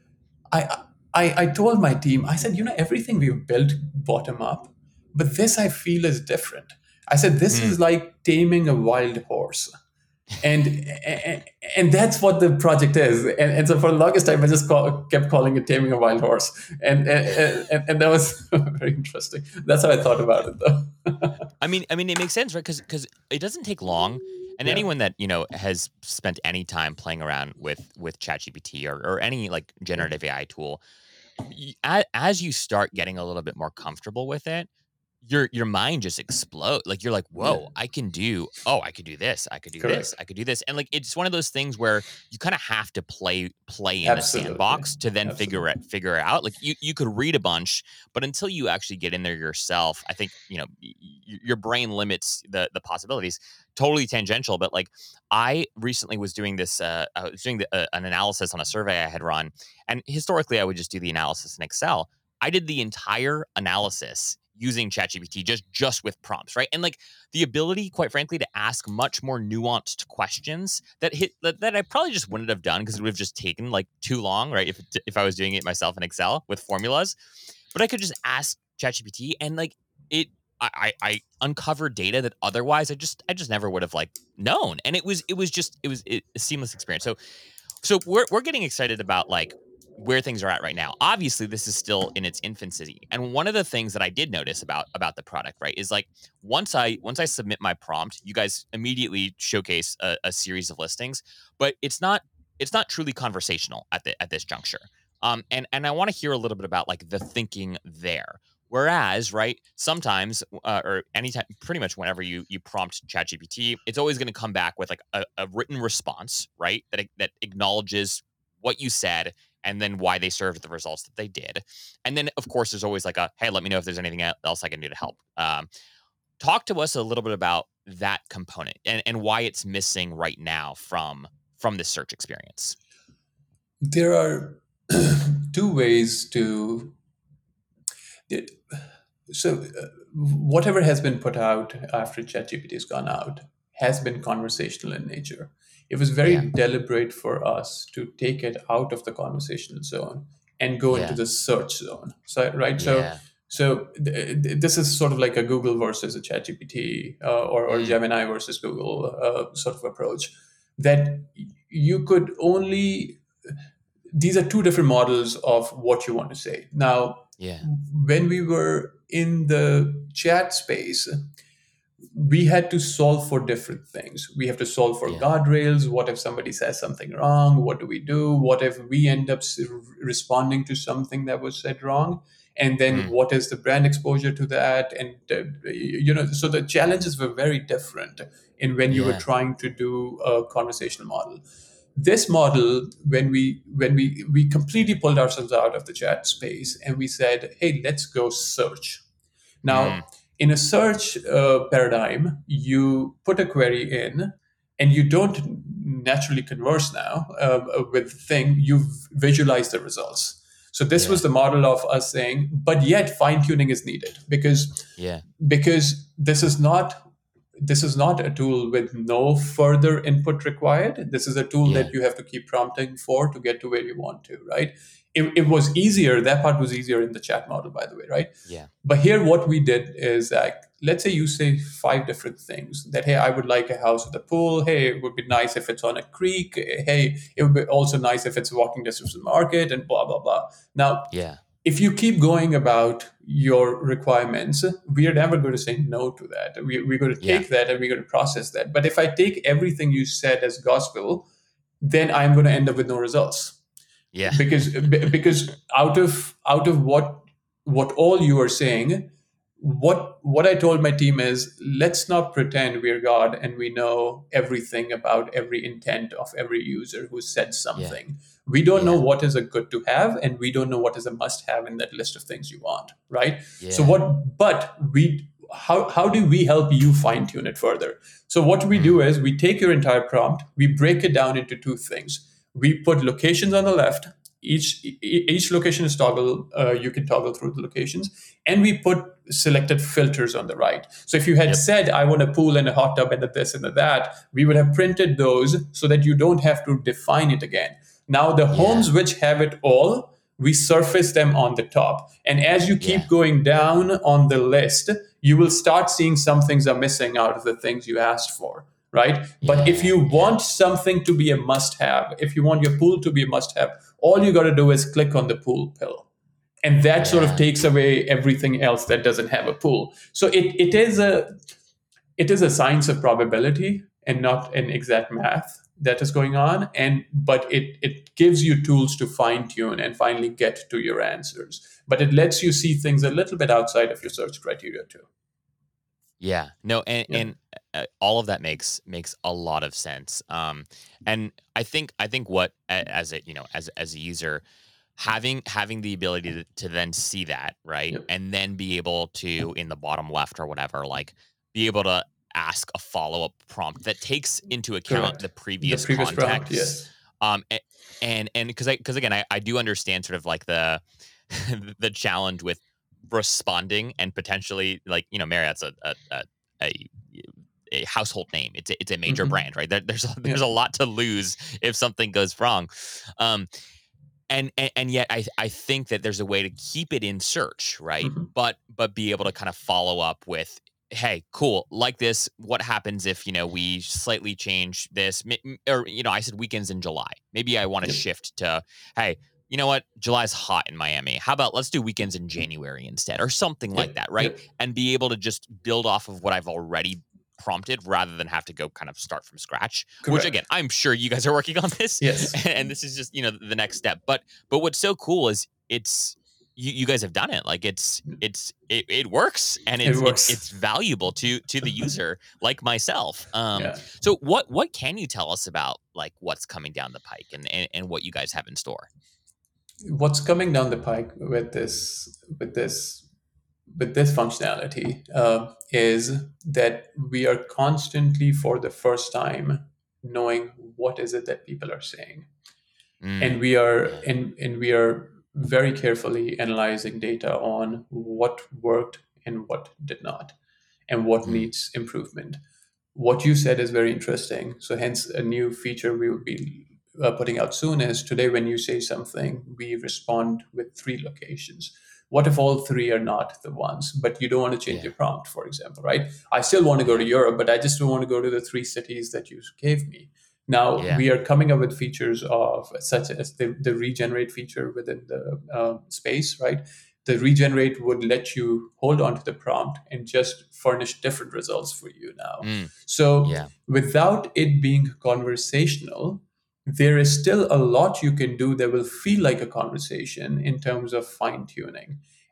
I, I, I told my team, I said, you know, everything we've built bottom up, but this I feel is different. I said, this Mm. is like taming a wild horse. And, and and that's what the project is. And, and so for the longest time, I just call, kept calling it taming a wild horse, and and, and, and that was very interesting. That's how I thought about it, though. I mean, I mean, it makes sense, right? Because because it doesn't take long, and Yeah. anyone that you know has spent any time playing around with with ChatGPT or or any like generative A I tool, y- a- as you start getting a little bit more comfortable with it, your your mind just explodes. Like you're like, Yeah. whoa, I can do. Oh, I could do this. I could do this. Correct. I could do this. And like it's one of those things where you kind of have to play play in the Absolutely. sandbox to then figure Absolutely. it figure it out. Like you you could read a bunch, but until you actually get in there yourself, I think you know y- y- your brain limits the the possibilities. Totally tangential, but like I recently was doing this. Uh, I was doing the, uh, an analysis on a survey I had run, and historically I would just do the analysis in Excel. I did the entire analysis using ChatGPT just just with prompts, right? And like the ability, quite frankly, to ask much more nuanced questions that hit that, that I probably just wouldn't have done because it would have just taken like too long, right? If it, if I was doing it myself in Excel with formulas, but I could just ask ChatGPT and like it. I, I I uncovered data that otherwise I just I just never would have like known, and it was it was just it was it, a seamless experience. So so we're we're getting excited about like where things are at right now. Obviously, this is still in its infancy. And one of the things that I did notice about about the product, right, is like once I once I submit my prompt, you guys immediately showcase a, a series of listings, but it's not it's not truly conversational at the at this juncture. Um, and and I want to hear a little bit about like the thinking there. Whereas, right, sometimes uh, or anytime, pretty much whenever you you prompt ChatGPT, it's always going to come back with like a, a written response, right, that that acknowledges what you said and then why they served the results that they did. And then, of course, there's always like a hey, let me know if there's anything else I can do to help. Um, talk to us a little bit about that component and, and why it's missing right now from from the search experience. There are two ways to. It, so, uh, whatever has been put out after ChatGPT has gone out has been conversational in nature. It was very Yeah. deliberate for us to take it out of the conversational zone and go into Yeah. the search zone. So, right. So, Yeah. so th- th- this is sort of like a Google versus a ChatGPT uh, or, or Mm. Gemini versus Google uh, sort of approach. That you could only. These are two different models of what you want to say. Now, Yeah. when we were in the chat space, we had to solve for different things. We have to solve for Yeah. guardrails. What if somebody says something wrong? What do we do? What if we end up s- responding to something that was said wrong? And then Mm. what is the brand exposure to that? And, uh, you know, so the challenges were very different in when you were Yeah. trying to do a conversational model. This model, when we when we we completely pulled ourselves out of the chat space and we said, hey, let's go search. Mm. Now, in a search uh, paradigm, you put a query in and you don't naturally converse now uh, with the thing, you visualize the results. So this Yeah. was the model of us saying, but yet fine tuning is needed because Yeah. because this is not this is not a tool with no further input required. This is a tool Yeah. that you have to keep prompting for to get to where you want to, right? It, it was easier. That part was easier in the chat model, by the way, right? Yeah. But here, what we did is that let's say you say five different things that, hey, I would like a house with a pool. Hey, it would be nice if it's on a creek. Hey, it would be also nice if it's walking distance to the market and blah, blah, blah. Now, Yeah. if you keep going about your requirements, we are never going to say no to that. We, we're going to Yeah. take that and we're going to process that. But if I take everything you said as gospel, then I'm going to end up with no results Yeah. because because out of out of what what all you are saying, what what I told my team is, let's not pretend we're God and we know everything about every intent of every user who said Yeah. something. We don't know Yeah. what is a good to have and we don't know what is a must have in that list of things you want, right? So Yeah. what but we how how do we help you fine tune it further? So what we do Mm. is we take your entire prompt, we break it down into two things. We put locations on the left. Each e- each location is toggle. Uh, you can toggle through the locations, and we put selected filters on the right. So if you had Yep. said, "I want a pool and a hot tub and a this and a that," we would have printed those so that you don't have to define it again. Now the Yeah. homes which have it all, we surface them on the top, and as you keep Yeah. going down on the list, you will start seeing some things are missing out of the things you asked for, right? But if Yeah. you Yeah. want something to be a must have, if you want your pool to be a must have, all you got to do is click on the pool pill. And that sort of Yeah. takes away everything else that doesn't have a pool. So it, it is a it is a science of probability and not an exact math that is going on. And but it it gives you tools to fine tune and finally get to your answers. But it lets you see things a little bit outside of your search criteria too. Yeah. No, and Yeah. and uh, all of that makes makes a lot of sense. Um, and I think I think what a- as a you know as as a user, having having the ability to, to then see that, right, Yep. and then be able to in the bottom left or whatever, like be able to ask a follow up prompt that takes into account the Correct. The previous previous prompt, context. yes. Um, a- and and because I because again I I do understand sort of like the the challenge with responding and potentially like you know Marriott's a a, a, a a household name. It's a, it's a major Hmm. brand, right? There, there's a, Yeah. there's a lot to lose if something goes wrong. Um, and, and and yet I I think that there's a way to keep it in search, right? Hmm. But but be able to kind of follow up with, hey, cool, like this. What happens if you know we slightly change this, M- or you know, I said weekends in July. Maybe I want to Yep. shift to, hey, you know what? July's hot in Miami. How about let's do weekends in January instead, or something like Yep. that, right? Yep. And be able to just build off of what I've already prompted rather than have to go kind of start from scratch, which again Correct. I'm sure you guys are working on this Yes. and this is just you know the next step. but but what's so cool is it's you, you guys have done it. Like it's it's it, it works, and It it's it's works. it's valuable to to the user like myself. Um Yeah. so what what can you tell us about like what's coming down the pike and and, and what you guys have in store? What's coming down the pike with this with this with this functionality uh, is that we are constantly, for the first time, knowing what is it that people are saying, Mm, and we are yeah. and, and we are very carefully analyzing data on what worked and what did not, and what Mm, needs improvement. What you said is very interesting. So, hence, a new feature we will be uh, putting out soon is today, when you say something, we respond with three locations. What if all three are not the ones, but you don't want to change yeah. your prompt, for example, right? I still want to go to Yeah. Europe, but I just don't want to go to the three cities that you gave me. Now, Yeah. we are coming up with features of such as the, the regenerate feature within the uh, space, right? The regenerate would let you hold on to the prompt and just furnish different results for you now. Mm, So yeah. without it being conversational, there is still a lot you can do that will feel like a conversation in terms of fine tuning.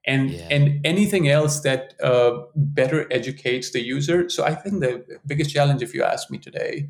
and Yeah. and anything else that uh, better educates the user. So I think the biggest challenge, if you ask me today,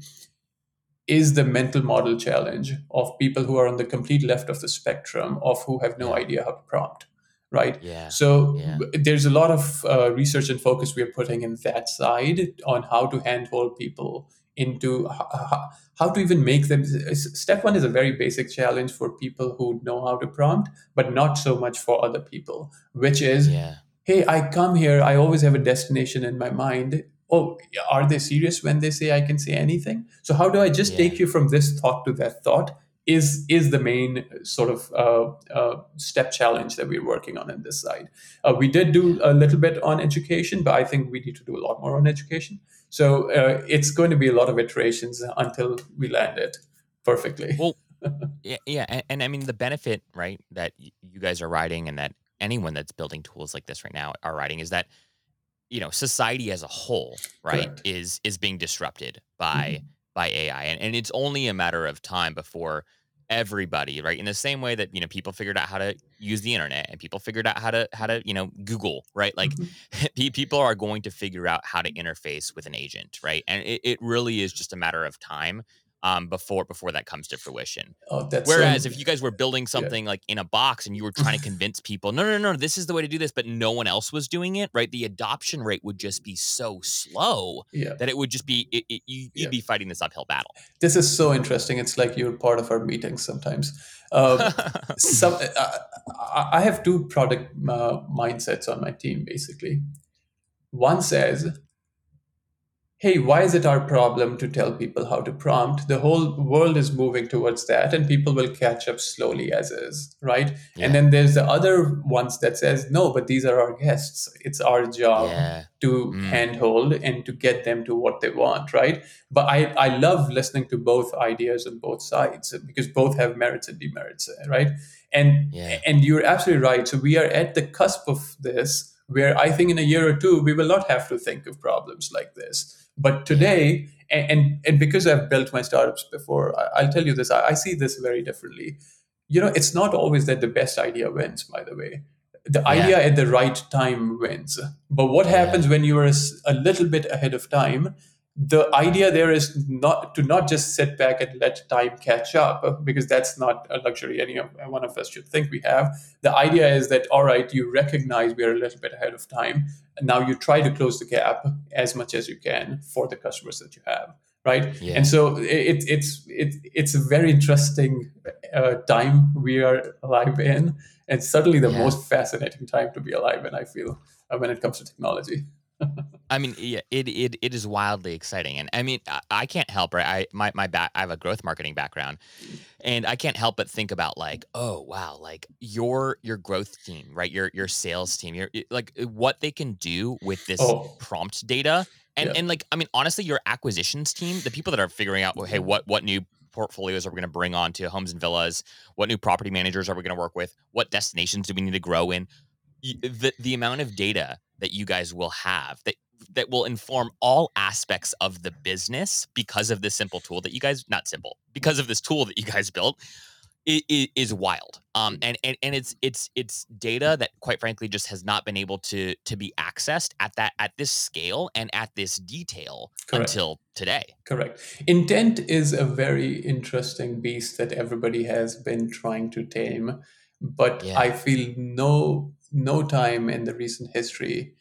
is the mental model challenge of people who are on the complete left of the spectrum, of who have no Yeah. idea how to prompt, right? Yeah. So Yeah. there's a lot of uh, research and focus we are putting in that side on how to handhold people into how, how to even make them. Step one is a very basic challenge for people who know how to prompt, but not so much for other people, which is, Yeah. hey, I come here, I always have a destination in my mind. Oh, are they serious when they say I can say anything? So how do I just Yeah. take you from this thought to that thought? Is is the main sort of uh, uh, step challenge that we're working on in this side. Uh, we did do Yeah. a little bit on education, but I think we need to do a lot more on education. So uh, it's going to be a lot of iterations until we land it perfectly. Well, yeah, yeah, and, and I mean the benefit, right, that y- you guys are riding, and that anyone that's building tools like this right now are riding, is that you know society as a whole, right, Correct. is is being disrupted by Mhm. by A I, and and it's only a matter of time before everybody, right, in the same way that you know people figured out how to use the internet, and people figured out how to how to you know Google, right, like Mhm. pe- people are going to figure out how to interface with an agent, right, and it, it really is just a matter of time um before before that comes to fruition. Oh, that's Whereas so. if you guys were building Yeah. something like in a box and you were trying to convince people, no, no, no, this is the way to do this, but no one else was doing it, right? The adoption rate would just be so slow Yeah. that it would just be, it, it, you, you'd Yeah. be fighting this uphill battle. This is so interesting. It's like you're part of our meetings sometimes. Uh, some uh, I I have two product uh, mindsets on my team basically. One says, hey, why is it our problem to tell people how to prompt? The whole world is moving towards that, and people will catch up slowly as is, right? And Yeah. then there's the other ones that says, no, but these are our guests. It's our job Yeah. to Mm. handhold and to get them to what they want, right? But I, I love listening to both ideas on both sides because both have merits and demerits, right? And Yeah. and you're absolutely right. So we are at the cusp of this where I think in a year or two we will not have to think of problems like this. But Yeah. today, and and, and because I've built my startups before, I, I'll tell you this. I, I see this very differently. You know, it's not always that the best idea wins. By the way, the Yeah. idea at the right time wins. But what happens Yeah. when you are a, s- a little bit ahead of time? The idea there is not to not just sit back and let time catch up, because that's not a luxury any of one of us should think we have. The idea is that, all right, you recognize we are a little bit ahead of time, and now you try to close the gap as much as you can for the customers that you have, right? And Yeah. so it, it's it, it's a very interesting uh, time we are alive in, and certainly the Yeah. most fascinating time to be alive in, I feel, uh, when it comes to technology. I mean, yeah, it it it is wildly exciting, and I mean, I, I can't help, right? I my my back, I have a growth marketing background, and I can't help but think about like, oh wow, like your your growth team, right? Your your sales team, your it- like uh, what they can do with this Oh, prompt data, and yeah. and like I mean, honestly, your acquisitions team, the people that are figuring out, well, hey, what what new portfolios are we going to bring on to Homes and Villas? What new property managers are we going to work with? What destinations do we need to grow in? Y- the the amount of data that you guys will have that that will inform all aspects of the business because of this simple tool that you guys, not simple, because of this tool that you guys built, is, is wild. Um and, and and it's it's it's data that quite frankly just has not been able to to be accessed at that at this scale and at this detail Correct. until today. Correct. Intent is a very interesting beast that everybody has been trying to tame, but I Yeah. feel no no time in the recent history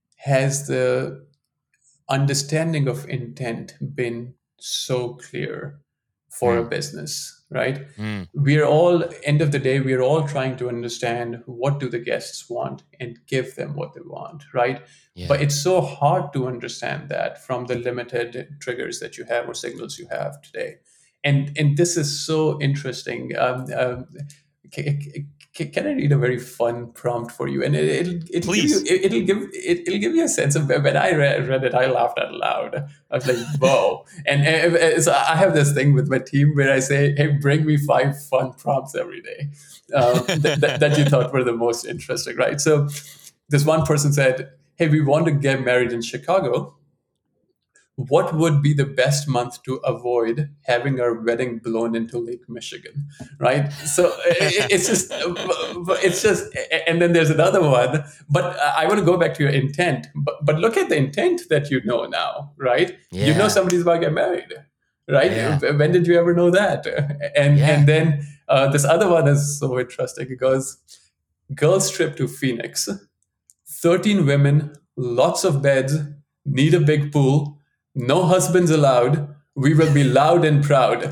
has the understanding of intent been so clear for a Mm, business, right? mm, We're all, end of the day, we're all trying to understand what do the guests want and give them what they want, right? But yeah. it's so hard to understand that from the limited triggers that you have or signals you have today. And and this is so interesting. Um, um, ca- ca- can I read a very fun prompt for you? And it, it'll it'll give you Please. it, it'll give it, it'll give you a sense of, when I read, read it, I laughed out loud. I was like, whoa! And, and uh, so I have this thing with my team where I say, hey, bring me five fun prompts every day um, that, that that you thought were the most interesting, right? So this one person said, hey, we want to get married in Chicago. what would be the best month to avoid having our wedding blown into Lake Michigan, right? So it's just, it's just, and then there's another one. But I want to go back to your intent. But but look at the intent that you know now, right? You know Yeah. somebody's about to get married, right? Yeah. When did you ever know that? And Yeah. and then uh, this other one is so interesting because girls trip to Phoenix, thirteen women, lots of beds, need a big pool, no husbands allowed. We will be loud and proud.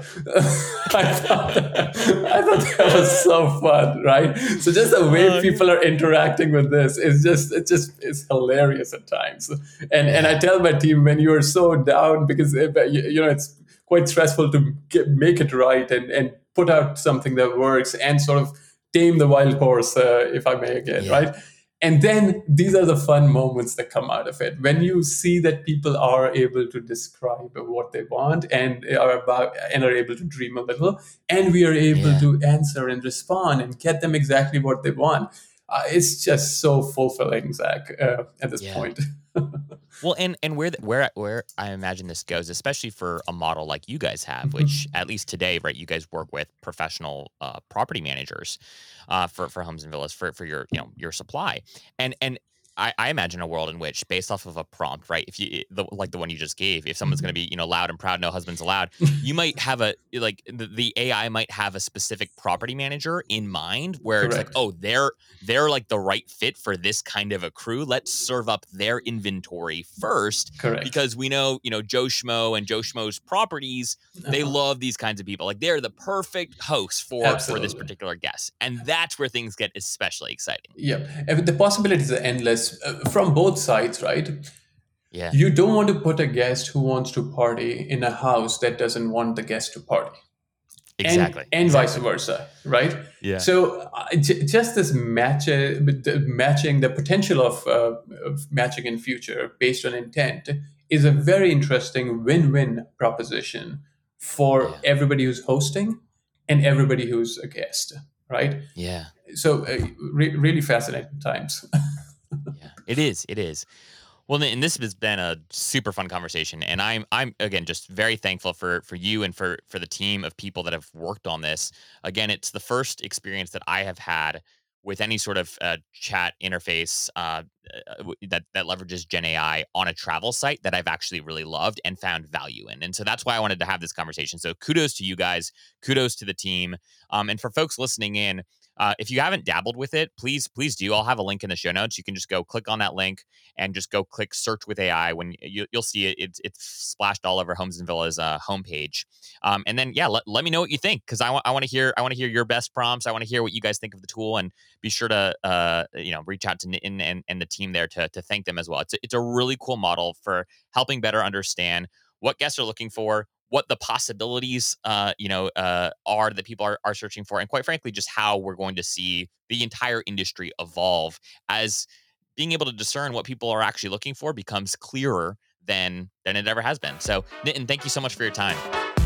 I, thought that, I thought that was so fun, right? So just the way Oh, people are interacting with this is just it just is hilarious at times. And and I tell my team when you are so down because if, you know it's quite stressful to get, make it right and and put out something that works and sort of tame the wild horse, uh, if I may again, Yeah. right? And then these are the fun moments that come out of it when you see that people are able to describe what they want and are about and are able to dream a little, and we are able Yeah. to answer and respond and get them exactly what they want. Uh, it's just so fulfilling, Zach, uh, at this Yeah. point. Well, and and where the, where where I imagine this goes, especially for a model like you guys have, which at least today, right? You guys work with professional uh, property managers uh, for for homes and villas for for your you know your supply, and and. I, I imagine a world in which, based off of a prompt, right? If you the, like the one you just gave, if someone's going to be, you know, loud and proud, no husbands allowed, you might have a like the, the A I might have a specific property manager in mind, where it's like, Correct. oh, they're they're like the right fit for this kind of a crew. Let's serve up their inventory first, Correct. because we know, you know, Joe Schmo and Joe Schmo's properties, they Uh-huh. love these kinds of people. Like they're the perfect host for for this Absolutely. particular guest, and that's where things get especially exciting. Yeah, and the possibilities are endless uh, from both sides, right? Yeah, You don't want to put a guest who wants to party in a house that doesn't want the guest to party, exactly. and and exactly. vice versa, right? Yeah. So uh, j- just this match, uh, the matching, the potential of, uh, of matching in future based on intent is a very interesting win-win proposition for Yeah. everybody who's hosting and everybody who's a guest, right? Yeah. So uh, re- really fascinating times. Yeah. It is. It is. Well, and this has been a super fun conversation, and I'm I'm again just very thankful for for you and for for the team of people that have worked on this. Again, it's the first experience that I have had with any sort of uh, chat interface uh, uh, w- that that leverages Gen A I on a travel site that I've actually really loved and found value in. And so that's why I wanted to have this conversation. So kudos to you guys, kudos to the team, um, and for folks listening in. Uh, if you haven't dabbled with it, please, please do. I'll have a link in the show notes. You can just go click on that link and just go click search with A I. When you, you'll see it, it's, it's splashed all over Homes and Villas uh, homepage. Um, and then, yeah, let, let me know what you think, because I want I want to hear I want to hear your best prompts. I want to hear what you guys think of the tool, and be sure to uh, you know reach out to Nitin and, and the team there to to thank them as well. It's a, it's a really cool model for helping better understand what guests are looking for, what the possibilities uh, you know uh, are that people are, are searching for, and quite frankly, just how we're going to see the entire industry evolve as being able to discern what people are actually looking for becomes clearer than than it ever has been. So, Nitin, thank you so much for your time.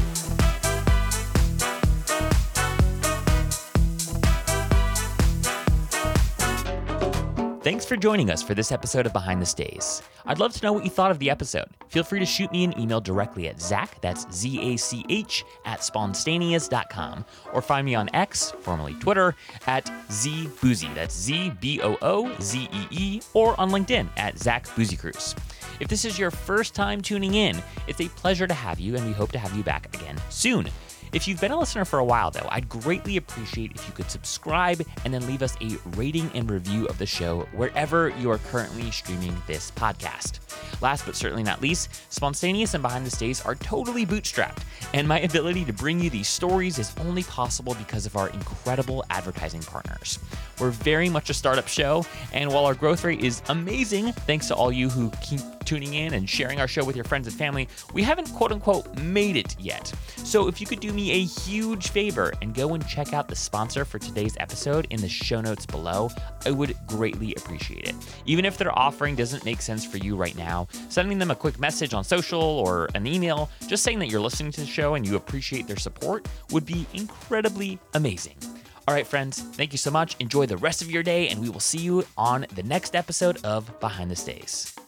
Thanks for joining us for this episode of Behind the Stays. I'd love to know what you thought of the episode. Feel free to shoot me an email directly at Zach, that's Z A C H, at spontaneous dot com, or find me on X, formerly Twitter, at ZBoozy, that's Z B O O Z E E, or on LinkedIn at Zach Boozycruise. If this is your first time tuning in, it's a pleasure to have you, and we hope to have you back again soon. If you've been a listener for a while, though, I'd greatly appreciate if you could subscribe and then leave us a rating and review of the show wherever you are currently streaming this podcast. Last but certainly not least, Spontaneous and Behind the Stays are totally bootstrapped, and my ability to bring you these stories is only possible because of our incredible advertising partners. We're very much a startup show, and while our growth rate is amazing, thanks to all you who keep tuning in and sharing our show with your friends and family, we haven't quote-unquote made it yet. So if you could do me a huge favor and go and check out the sponsor for today's episode in the show notes below, I would greatly appreciate it. Even if their offering doesn't make sense for you right now, sending them a quick message on social or an email, just saying that you're listening to the show and you appreciate their support would be incredibly amazing. All right, friends, thank you so much. Enjoy the rest of your day, and we will see you on the next episode of Behind the Stays.